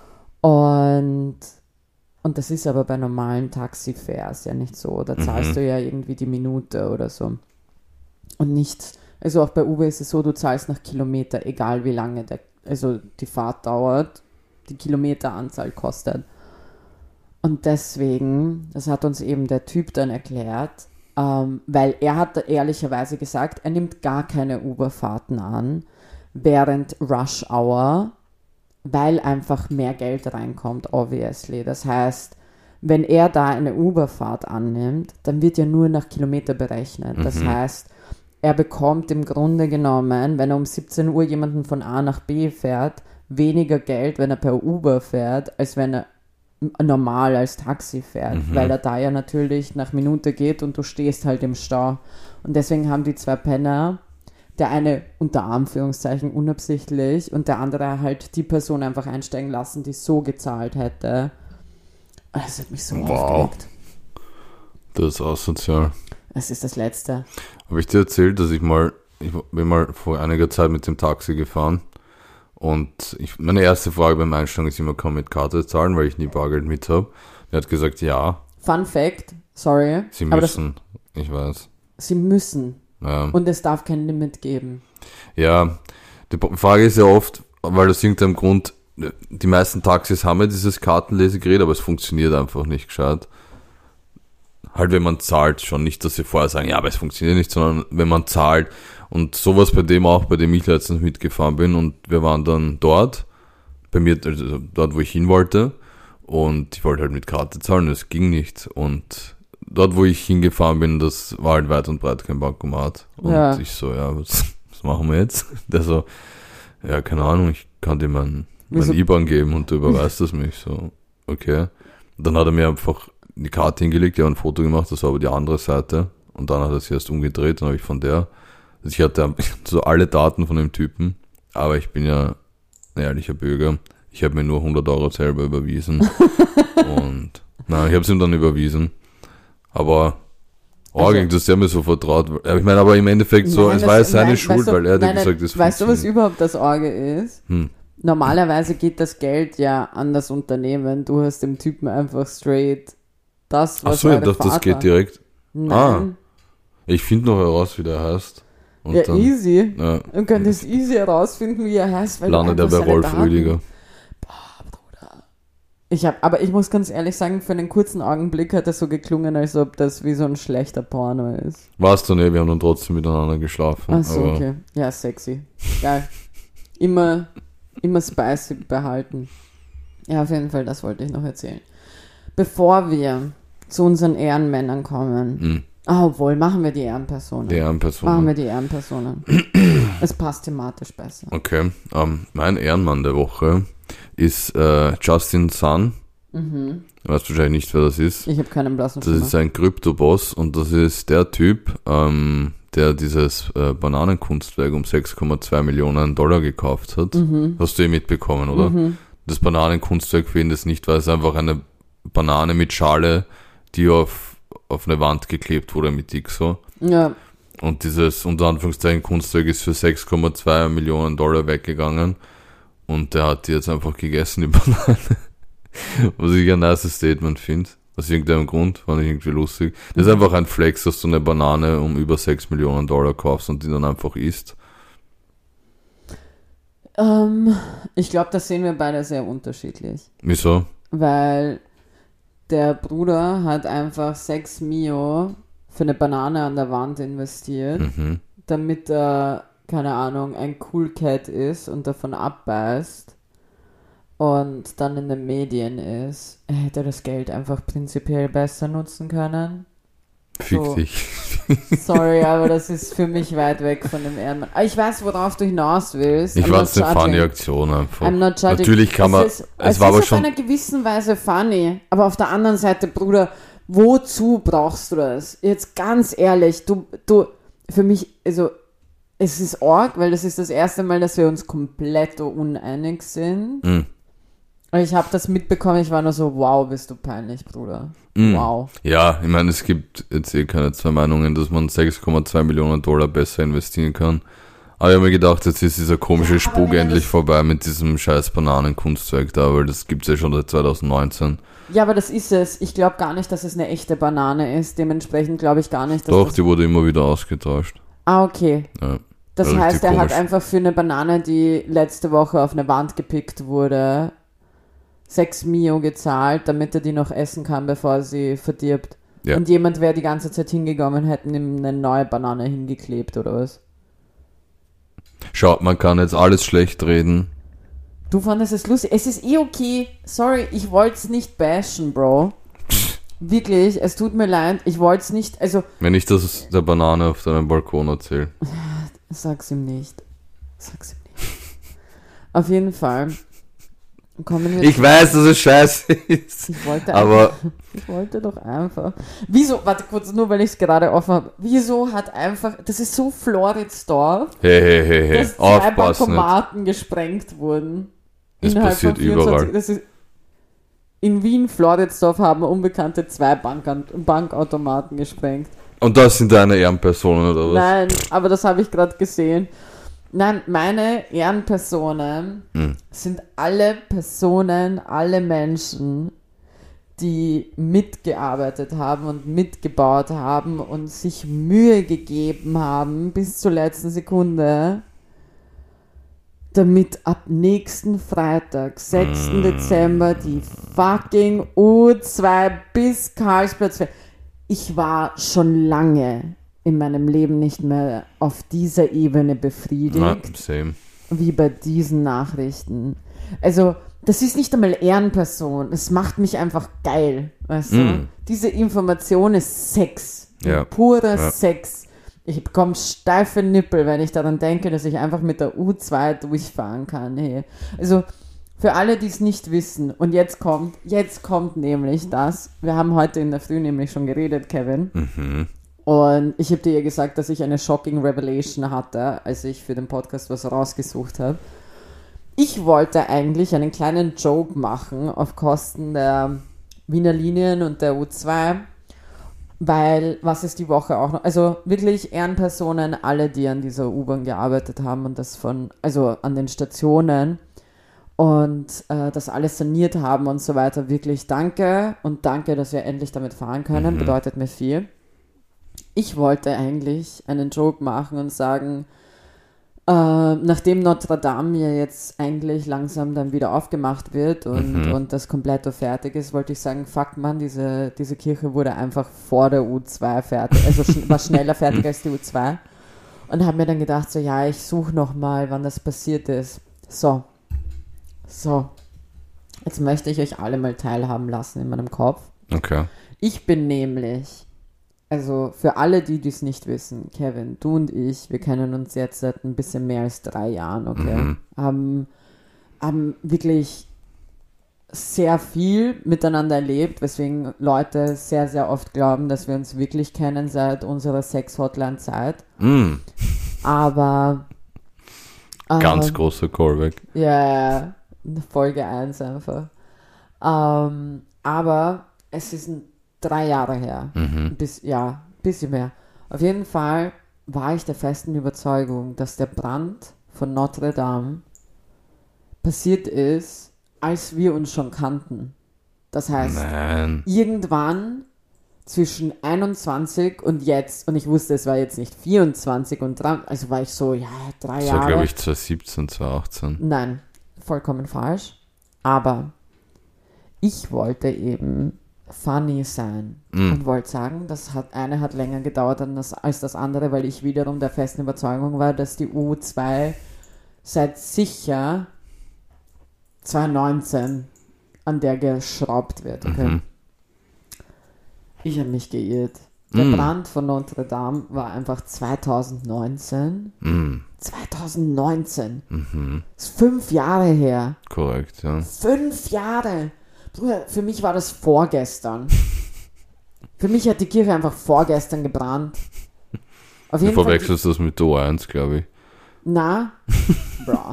Und, und das ist aber bei normalen Taxifares ja nicht so. Da zahlst Mhm. du ja irgendwie die Minute oder so. Und nicht, also auch bei Uber ist es so, du zahlst nach Kilometer, egal wie lange der, also die Fahrt dauert, die Kilometeranzahl kostet. Und deswegen, das hat uns eben der Typ dann erklärt, ähm, weil er hat ehrlicherweise gesagt, er nimmt gar keine Uber-Fahrten an während Rush Hour, weil einfach mehr Geld reinkommt, obviously. Das heißt, wenn er da eine Uber-Fahrt annimmt, dann wird ja nur nach Kilometer berechnet. Das Mhm. heißt, er bekommt im Grunde genommen, wenn er um siebzehn Uhr jemanden von A nach B fährt, weniger Geld, wenn er per Uber fährt, als wenn er normal als Taxi fährt, Mhm. weil er da ja natürlich nach Minute geht und du stehst halt im Stau. Und deswegen haben die zwei Penner, der eine unter Anführungszeichen unabsichtlich und der andere halt die Person einfach einsteigen lassen, die so gezahlt hätte. Das hat mich so Wow. aufgeregt. Das ist asozial. Das ist das Letzte. Habe ich dir erzählt, dass ich mal, ich bin mal vor einiger Zeit mit dem Taxi gefahren und ich, meine erste Frage beim Einsteigen ist immer, kann man mit Karte zahlen, weil ich nie Bargeld mit habe. Er hat gesagt, ja, Fun Fact, sorry. sie aber das, müssen. Ich weiß. sie müssen. Ja, Und es darf kein Limit geben. ja, die Frage ist ja oft, weil aus irgendeinem Grund, die meisten Taxis haben ja dieses Kartenlesegerät, aber es funktioniert einfach nicht gescheit. Halt, wenn man zahlt schon, nicht, dass sie vorher sagen, ja, aber es funktioniert nicht, sondern wenn man zahlt. Und sowas bei dem auch, bei dem ich letztens mitgefahren bin und wir waren dann dort, bei mir, also dort, wo ich hin wollte. und ich wollte halt mit Karte zahlen, das ging nicht. Und dort, wo ich hingefahren bin, das war halt weit und breit kein Bankomat. Und Ja. ich so, ja, was, was machen wir jetzt? Der so, ja, keine Ahnung, ich kann dir mein, mein Wieso? I B A N geben und du überweist das mich. So, okay. Und dann hat er mir einfach die Karte hingelegt, ich habe ein Foto gemacht, das war aber die andere Seite. Und dann hat er sich erst umgedreht, dann habe ich von der, also ich hatte so alle Daten von dem Typen, aber ich bin ja ein ehrlicher Bürger. Ich habe mir nur hundert Euro selber überwiesen. Und, nein, ich habe es ihm dann überwiesen. Aber, oh, Also- dass der mir so vertraut. Ich meine, aber im Endeffekt so, Nein, es das- war ja seine nein, Schuld, weißt du- weil er hat ja nein, nein, gesagt, das weißt du, was funktioniert. überhaupt das Orge ist? Hm. Normalerweise geht das Geld ja an das Unternehmen. Du hast dem Typen einfach straight das, Ach was so, ich eure dachte, das Vater- geht direkt. Nein. Ich finde noch heraus, wie der heißt. Und Ja, dann easy. ja, Du könntest easy herausfinden, wie er heißt, weil landet du er einfach bei seine Rolf Daten- Rüdiger. Ich hab, aber ich muss ganz ehrlich sagen, für einen kurzen Augenblick hat das so geklungen, als ob das wie so ein schlechter Porno ist. War's dann eh, wir haben dann trotzdem miteinander geschlafen. Ach so, aber okay. Ja, sexy. Geil. Immer, immer spicy behalten. Ja, auf jeden Fall, das wollte ich noch erzählen. Bevor wir zu unseren Ehrenmännern kommen, Hm, ah, obwohl, machen wir die Ehrenpersonen. die Machen Ehrenperson. wir die Ehrenpersonen. Es passt thematisch besser. Okay, ähm, mein Ehrenmann der Woche ist äh, Justin Sun. Mhm. Du weißt wahrscheinlich nicht, wer das ist. Ich habe keinen blassen Das ist ein Kryptoboss und das ist der Typ, ähm, der dieses äh, Bananenkunstwerk um sechs Komma zwei Millionen Dollar gekauft hat. Mhm. Hast du eh mitbekommen, oder? Mhm. Das Bananenkunstwerk, für ihn das nicht weiß, einfach eine Banane mit Schale, die auf, auf eine Wand geklebt wurde mit X so. Ja, Und dieses unter Anführungszeichen Kunstwerk ist für sechs Komma zwei Millionen Dollar weggegangen. Und der hat die jetzt einfach gegessen, die Banane. Was ich ein nice Statement finde. Aus irgendeinem Grund, fand ich irgendwie lustig. Das ist einfach ein Flex, dass du eine Banane um über sechs Millionen Dollar kaufst und die dann einfach isst. ähm, ich glaube, das sehen wir beide sehr unterschiedlich. Wieso? Weil der Bruder hat einfach sechs Mio für eine Banane an der Wand investiert, Mhm. damit er, keine Ahnung, ein Cool Cat ist und davon abbeißt und dann in den Medien ist. Er hätte das Geld einfach prinzipiell besser nutzen können. Fick So. dich. Sorry, aber das ist für mich weit weg von dem Ehrenmann. Aber ich weiß, worauf du hinaus willst. Ich I'm fand's not eine funny judging. Aktion einfach. I'm not judging. Natürlich kann man, Es, ist, es es war ist aber auf schon, einer gewissen Weise funny, aber auf der anderen Seite, Bruder, wozu brauchst du das? Jetzt ganz ehrlich, du, du, für mich, also, es ist arg, weil das ist das erste Mal, dass wir uns komplett uneinig sind. Mm. Ich habe das mitbekommen, ich war nur so, wow, bist du peinlich, Bruder. Mm. Wow. Ja, ich meine, es gibt jetzt eh keine zwei Meinungen, dass man sechs Komma zwei Millionen Dollar besser investieren kann. Aber ich habe mir gedacht, jetzt ist dieser komische Ja, aber Spuk wenn er endlich das- vorbei mit diesem scheiß Bananenkunstwerk da, weil das gibt's ja schon seit zwanzig neunzehn. Ja, aber das ist es. Ich glaube gar nicht, dass es eine echte Banane ist. Dementsprechend glaube ich gar nicht, dass Doch, das... die wurde immer wieder ausgetauscht. Ah, okay. Ja. Das Richtig heißt, er hat komisch. einfach für eine Banane, die letzte Woche auf eine Wand gepickt wurde, sechs Mio gezahlt, damit er die noch essen kann, bevor sie verdirbt. Ja. Und jemand wäre die ganze Zeit hingegangen und hätten ihm eine neue Banane hingeklebt, oder was? Schau, man kann jetzt alles schlecht reden. Du fandest es lustig. Es ist eh okay. Sorry, ich wollte es nicht bashen, Bro. Wirklich, es tut mir leid. Ich wollte es nicht, also, Wenn ich das der Banane auf deinem Balkon erzähle. sag's ihm nicht. Sag's ihm nicht. Auf jeden Fall. Kommen wir Ich weiß, dass es scheiße ist. Ich wollte, Aber einfach, ich wollte doch einfach. Wieso, warte kurz, nur weil ich es gerade offen habe. Wieso hat einfach, das ist so Floridsdorf, hey, hey, hey, hey, dass zwei aufpassen nicht. Bankomaten gesprengt wurden. Das Innerhalb passiert von vierundzwanzig überall. Das ist, in Wien, Floridsdorf haben Unbekannte zwei Bank Bankautomaten gesprengt. Und das sind deine Ehrenpersonen, oder was? Nein, aber das habe ich gerade gesehen. Nein, meine Ehrenpersonen Hm. sind alle Personen, alle Menschen, die mitgearbeitet haben und mitgebaut haben und sich Mühe gegeben haben bis zur letzten Sekunde, damit ab nächsten Freitag, sechsten Dezember, die fucking U zwei bis Karlsplatz fährt. Ich war schon lange in meinem Leben nicht mehr auf dieser Ebene befriedigt, Ja, same. wie bei diesen Nachrichten. Also, das ist nicht einmal Ehrenperson. Es macht mich einfach geil. Weißt du? Mm. Diese Information ist Sex. Ja. Purer Ja. Sex. Ich bekomme steife Nippel, wenn ich daran denke, dass ich einfach mit der U zwei durchfahren kann. Hey. Also für alle, die es nicht wissen, und jetzt kommt, jetzt kommt nämlich das. Wir haben heute in der Früh nämlich schon geredet, Kevin. Mhm. Und ich habe dir ja gesagt, dass ich eine shocking Revelation hatte, als ich für den Podcast was rausgesucht habe. Ich wollte eigentlich einen kleinen Joke machen auf Kosten der Wiener Linien und der U zwei, weil, was ist die Woche auch noch, also wirklich Ehrenpersonen, alle, die an dieser U-Bahn gearbeitet haben und das von, also an den Stationen und äh, das alles saniert haben und so weiter, wirklich danke und danke, dass wir endlich damit fahren können, Mhm. bedeutet mir viel. Ich wollte eigentlich einen Joke machen und sagen, äh, nachdem Notre Dame ja jetzt eigentlich langsam dann wieder aufgemacht wird und, Mhm. und das Kompletto fertig ist, wollte ich sagen, fuck man, diese, diese Kirche wurde einfach vor der U zwei fertig, also sch- war schneller fertig als die U zwei. Und habe mir dann gedacht, so ja, ich suche nochmal, wann das passiert ist. So, so, jetzt möchte ich euch alle mal teilhaben lassen in meinem Kopf. Okay. Ich bin nämlich, also für alle, die dies nicht wissen, Kevin, du und ich, wir kennen uns jetzt seit ein bisschen mehr als drei Jahren, okay? Mhm. Haben, haben wirklich sehr viel miteinander erlebt, weswegen Leute sehr, sehr oft glauben, dass wir uns wirklich kennen seit unserer Sex-Hotline-Zeit. Mm. Aber Ganz ähm, großer Callback. ja, Folge eins einfach. Ähm, aber es ist ein, drei Jahre her. Mhm. Bis, ja, ein bisschen mehr. Auf jeden Fall war ich der festen Überzeugung, dass der Brand von Notre Dame passiert ist, als wir uns schon kannten. Das heißt, Nein. irgendwann zwischen einundzwanzig und jetzt, und ich wusste, es war jetzt nicht vierundzwanzig und dran, also war ich so, ja, drei Das war, Jahre. glaube ich, zwanzig siebzehn, zwanzig achtzehn. Nein, vollkommen falsch. Aber ich wollte eben funny sein Mm. und wollte sagen, das hat, eine hat länger gedauert als das, als das andere, weil ich wiederum der festen Überzeugung war, dass die U zwei seit sicher zwanzig neunzehn an der geschraubt wird. Okay? Mhm. Ich habe mich geirrt. Der Mm. Brand von Notre Dame war einfach zwanzig neunzehn. Mm. zwanzig neunzehn. Mhm. Das ist fünf Jahre her. Korrekt, ja. Fünf Jahre! Bruder, für mich war das vorgestern. Für mich hat die Kirche einfach vorgestern gebrannt. Auf Du jeden Fall. verwechselst das mit der U eins, glaube ich. Na, bra.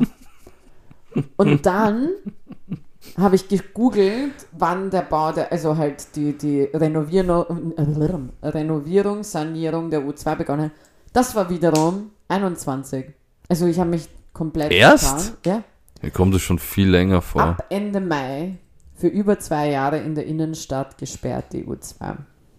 Und dann habe ich gegoogelt, wann der Bau der, also halt die, die Renovierung, äh, Renovierung, Sanierung der U zwei begonnen hat. Das war wiederum einundzwanzig. Also ich habe mich komplett Erst? vertan. Ja. Mir kommt es schon viel länger vor. Ab Ende Mai für über zwei Jahre in der Innenstadt gesperrt, die U zwei.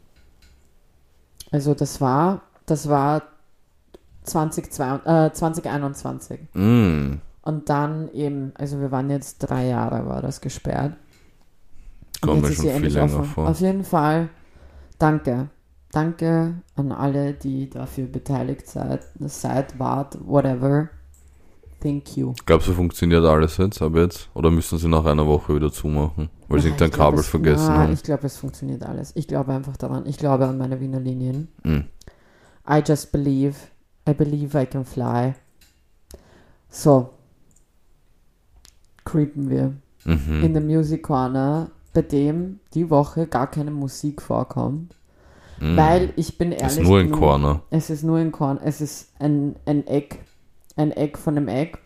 Also das war, das war zwanzig einundzwanzig. Mm. Und dann eben, also wir waren jetzt drei Jahre, war das gesperrt. Und Kommt mir jetzt ist schon sie viel endlich länger offen. vor. Auf jeden Fall, danke. Danke an alle, die dafür beteiligt seid, seid, wart, whatever. Thank you. Glaubst du, funktioniert alles jetzt, ab jetzt? Oder müssen sie nach einer Woche wieder zumachen? Weil sie Nein, irgendein ich glaub, Kabel es- vergessen nein, haben. Ich glaube, es funktioniert alles. Ich glaube einfach daran. Ich glaube an meine Wiener Linien. Mm. I just believe. I believe I can fly. So. Creepen wir. Mhm. In der Music Corner, bei dem die Woche gar keine Musik vorkommt. Mm. Weil ich bin ehrlich. ist nur ein genug- Corner. Es ist nur ein Korn. Es ist ein, ein Eck. Ein Eck von einem Eck.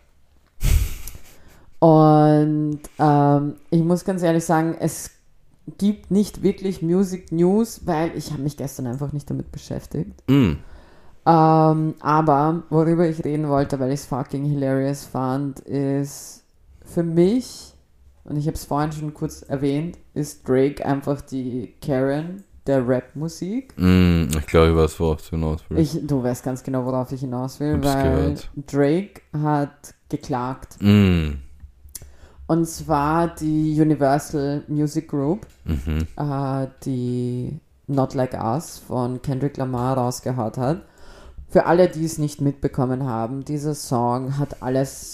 Und ähm, ich muss ganz ehrlich sagen, es gibt nicht wirklich Music News, weil ich habe mich gestern einfach nicht damit beschäftigt. Mm. Ähm, aber worüber ich reden wollte, weil ich es fucking hilarious fand, ist für mich, und ich habe es vorhin schon kurz erwähnt, ist Drake einfach die Karen der Rap-Musik. Mm. Ich glaube, ich weiß, worauf du hinaus willst. Ich, du weißt ganz genau, worauf ich hinaus will, Hab's weil gehört. Drake hat geklagt. Mm. Und zwar die Universal Music Group, Mhm. äh, die Not Like Us von Kendrick Lamar rausgehaut hat. Für alle, die es nicht mitbekommen haben, dieser Song hat alles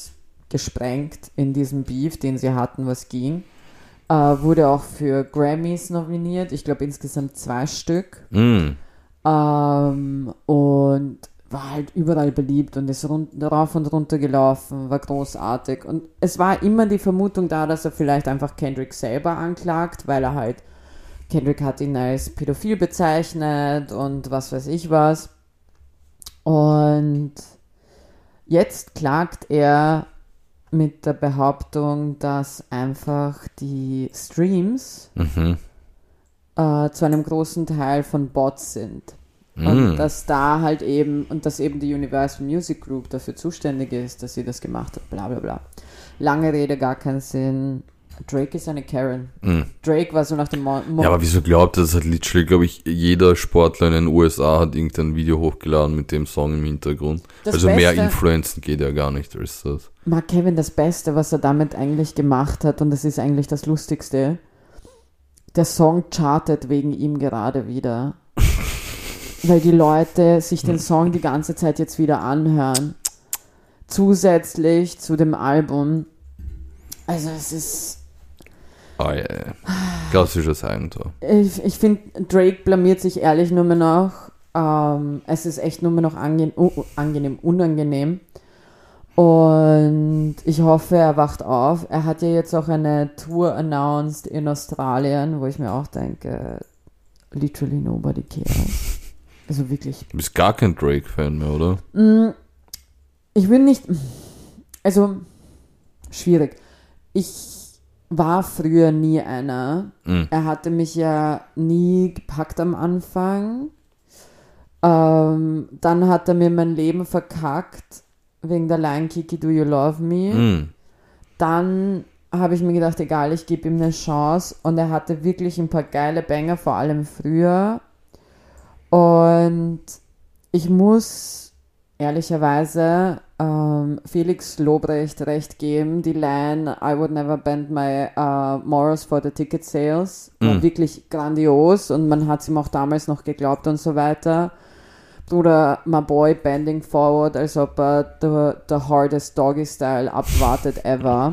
gesprengt in diesem Beef, den sie hatten, was ging. Äh, wurde auch für Grammys nominiert, ich glaube insgesamt zwei Stück. Mm. Ähm, und war halt überall beliebt und ist rund, rauf und runter gelaufen, war großartig. Und es war immer die Vermutung da, dass er vielleicht einfach Kendrick selber anklagt, weil er halt, Kendrick hat ihn als pädophil bezeichnet und was weiß ich was. Und jetzt klagt er mit der Behauptung, dass einfach die Streams Mhm. äh, zu einem großen Teil von Bots sind. Mm. Und dass da halt eben, und dass eben die Universal Music Group dafür zuständig ist, dass sie das gemacht hat, bla bla bla. Lange Rede, gar keinen Sinn. Drake ist eine Karen. Mm. Drake war so nach dem Mo- Mo- Ja, aber wieso glaubt ihr, das hat literally, glaube ich, jeder Sportler in den U S A hat irgendein Video hochgeladen mit dem Song im Hintergrund. Das also mehr Beste- Influenzen geht ja gar nicht als das. Mark Kevin, das Beste, was er damit eigentlich gemacht hat, und das ist eigentlich das Lustigste, der Song chartet wegen ihm gerade wieder. Weil die Leute sich den Song die ganze Zeit jetzt wieder anhören. Zusätzlich zu dem Album. Also es ist... Ah, ja, ja. Klassisches Eigentor. Ich, ich finde, Drake blamiert sich ehrlich nur mehr noch. Ähm, es ist echt nur mehr noch ange uh, angenehm, unangenehm. Und ich hoffe, er wacht auf. Er hat ja jetzt auch eine Tour announced in Australien, wo ich mir auch denke, literally nobody cares. Also wirklich. Du bist gar kein Drake-Fan mehr, oder? Mm, Ich bin nicht, also schwierig. Ich war früher nie einer. Mm. Er hatte mich ja nie gepackt am Anfang. Ähm, dann hat er mir mein Leben verkackt wegen der Line Kiki Do You Love Me. Mm. Dann habe ich mir gedacht, egal, ich gebe ihm eine Chance. Und er hatte wirklich ein paar geile Banger, vor allem früher. Und ich muss ehrlicherweise ähm, Felix Lobrecht recht geben. Die Line I would never bend my uh, morals for the ticket sales war Mm. wirklich grandios und man hat es ihm auch damals noch geglaubt und so weiter. Bruder, my boy bending forward, als ob er the, the hardest doggy style abwartet ever.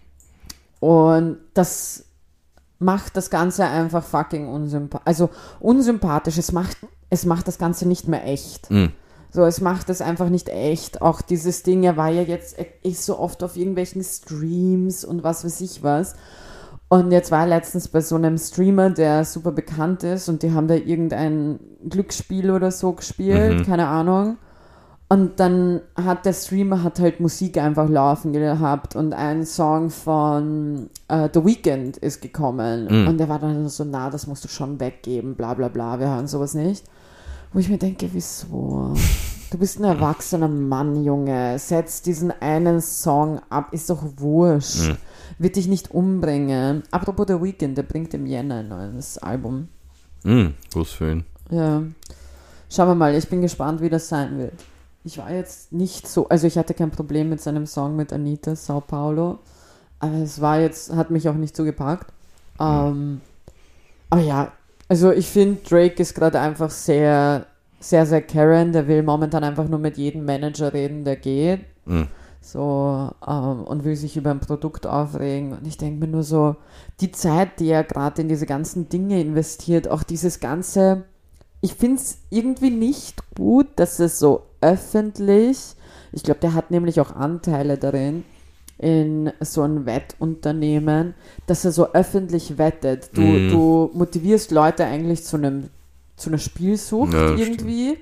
Und das macht das Ganze einfach fucking unsympathisch. Also unsympathisch, es macht, es macht das Ganze nicht mehr echt. Mm. So, es macht es einfach nicht echt. Auch dieses Ding, er war ja jetzt, er ist so oft auf irgendwelchen Streams und was weiß ich was. Und jetzt war er letztens bei so einem Streamer, der super bekannt ist und die haben da irgendein Glücksspiel oder so gespielt, Mhm. keine Ahnung. Und dann hat der Streamer hat halt Musik einfach laufen gehabt und ein Song von äh, The Weeknd ist gekommen. Mhm. Und der war dann so, na, das musst du schon weggeben, bla bla bla, wir hören sowas nicht. Wo ich mir denke, wieso? Du bist ein erwachsener Mann, Junge. Setz diesen einen Song ab, ist doch wurscht. Mhm. Wird dich nicht umbringen. Apropos The Weeknd, der bringt im Jänner ein neues Album. Mm. Groß für ihn. Ja. Schauen wir mal, ich bin gespannt, wie das sein wird. Ich war jetzt nicht so, also ich hatte kein Problem mit seinem Song mit Anitta, Sao Paulo. Aber es war jetzt, hat mich auch nicht so gepackt. Ähm, aber ja, also ich finde, Drake ist gerade einfach sehr, sehr, sehr Karen. Der will momentan einfach nur mit jedem Manager reden, der geht. Mm. So, ähm, und will sich über ein Produkt aufregen. Und ich denke mir nur so, die Zeit, die er gerade in diese ganzen Dinge investiert, auch dieses ganze, ich finde es irgendwie nicht gut, dass es so öffentlich, ich glaube, der hat nämlich auch Anteile darin, in so ein Wettunternehmen, dass er so öffentlich wettet. Du, Mhm. du motivierst Leute eigentlich zu einem zu einer Spielsucht Ja, das irgendwie.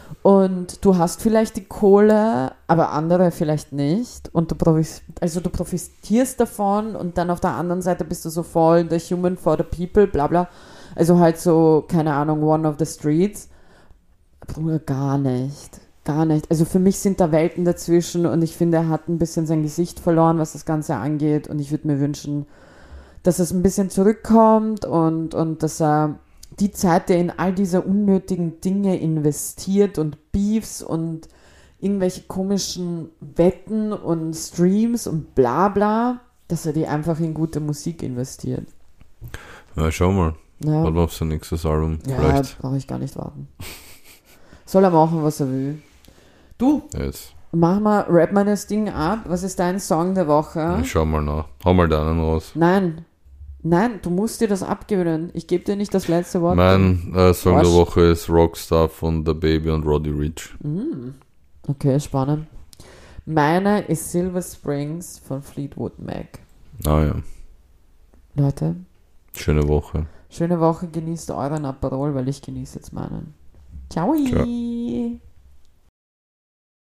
Und du hast vielleicht die Kohle, aber andere vielleicht nicht. Und du, profis- also du profitierst davon und dann auf der anderen Seite bist du so voll the human for the people, bla bla. Also halt so, keine Ahnung, one of the streets. Bruder, gar nicht. Gar nicht. Also für mich sind da Welten dazwischen und ich finde, er hat ein bisschen sein Gesicht verloren, was das Ganze angeht. Und ich würde mir wünschen, dass es ein bisschen zurückkommt und, und dass er die Zeit, die er in all diese unnötigen Dinge investiert und Beefs und irgendwelche komischen Wetten und Streams und bla bla, dass er die einfach in gute Musik investiert. Ja, schau mal. Ja, Warten wir auf sein nächstes Album. ja Vielleicht. brauche ich gar nicht warten. Soll er machen, was er will. Du, Ja, jetzt. Mach mal, rap mal das Ding ab. Was ist dein Song der Woche? Ich schau mal nach. Hau mal deinen raus. Nein. Nein, du musst dir das abgewöhnen. Ich gebe dir nicht das letzte Wort. Mein äh, Song Was? der Woche ist Rockstar von The Baby und Roddy Ricch. Mm. Okay, spannend. Meine ist Silver Springs von Fleetwood Mac. Ah ja, Leute, schöne Woche. schöne Woche, genießt euren Aperol, weil ich genieße jetzt meinen. Ciao. Ciao.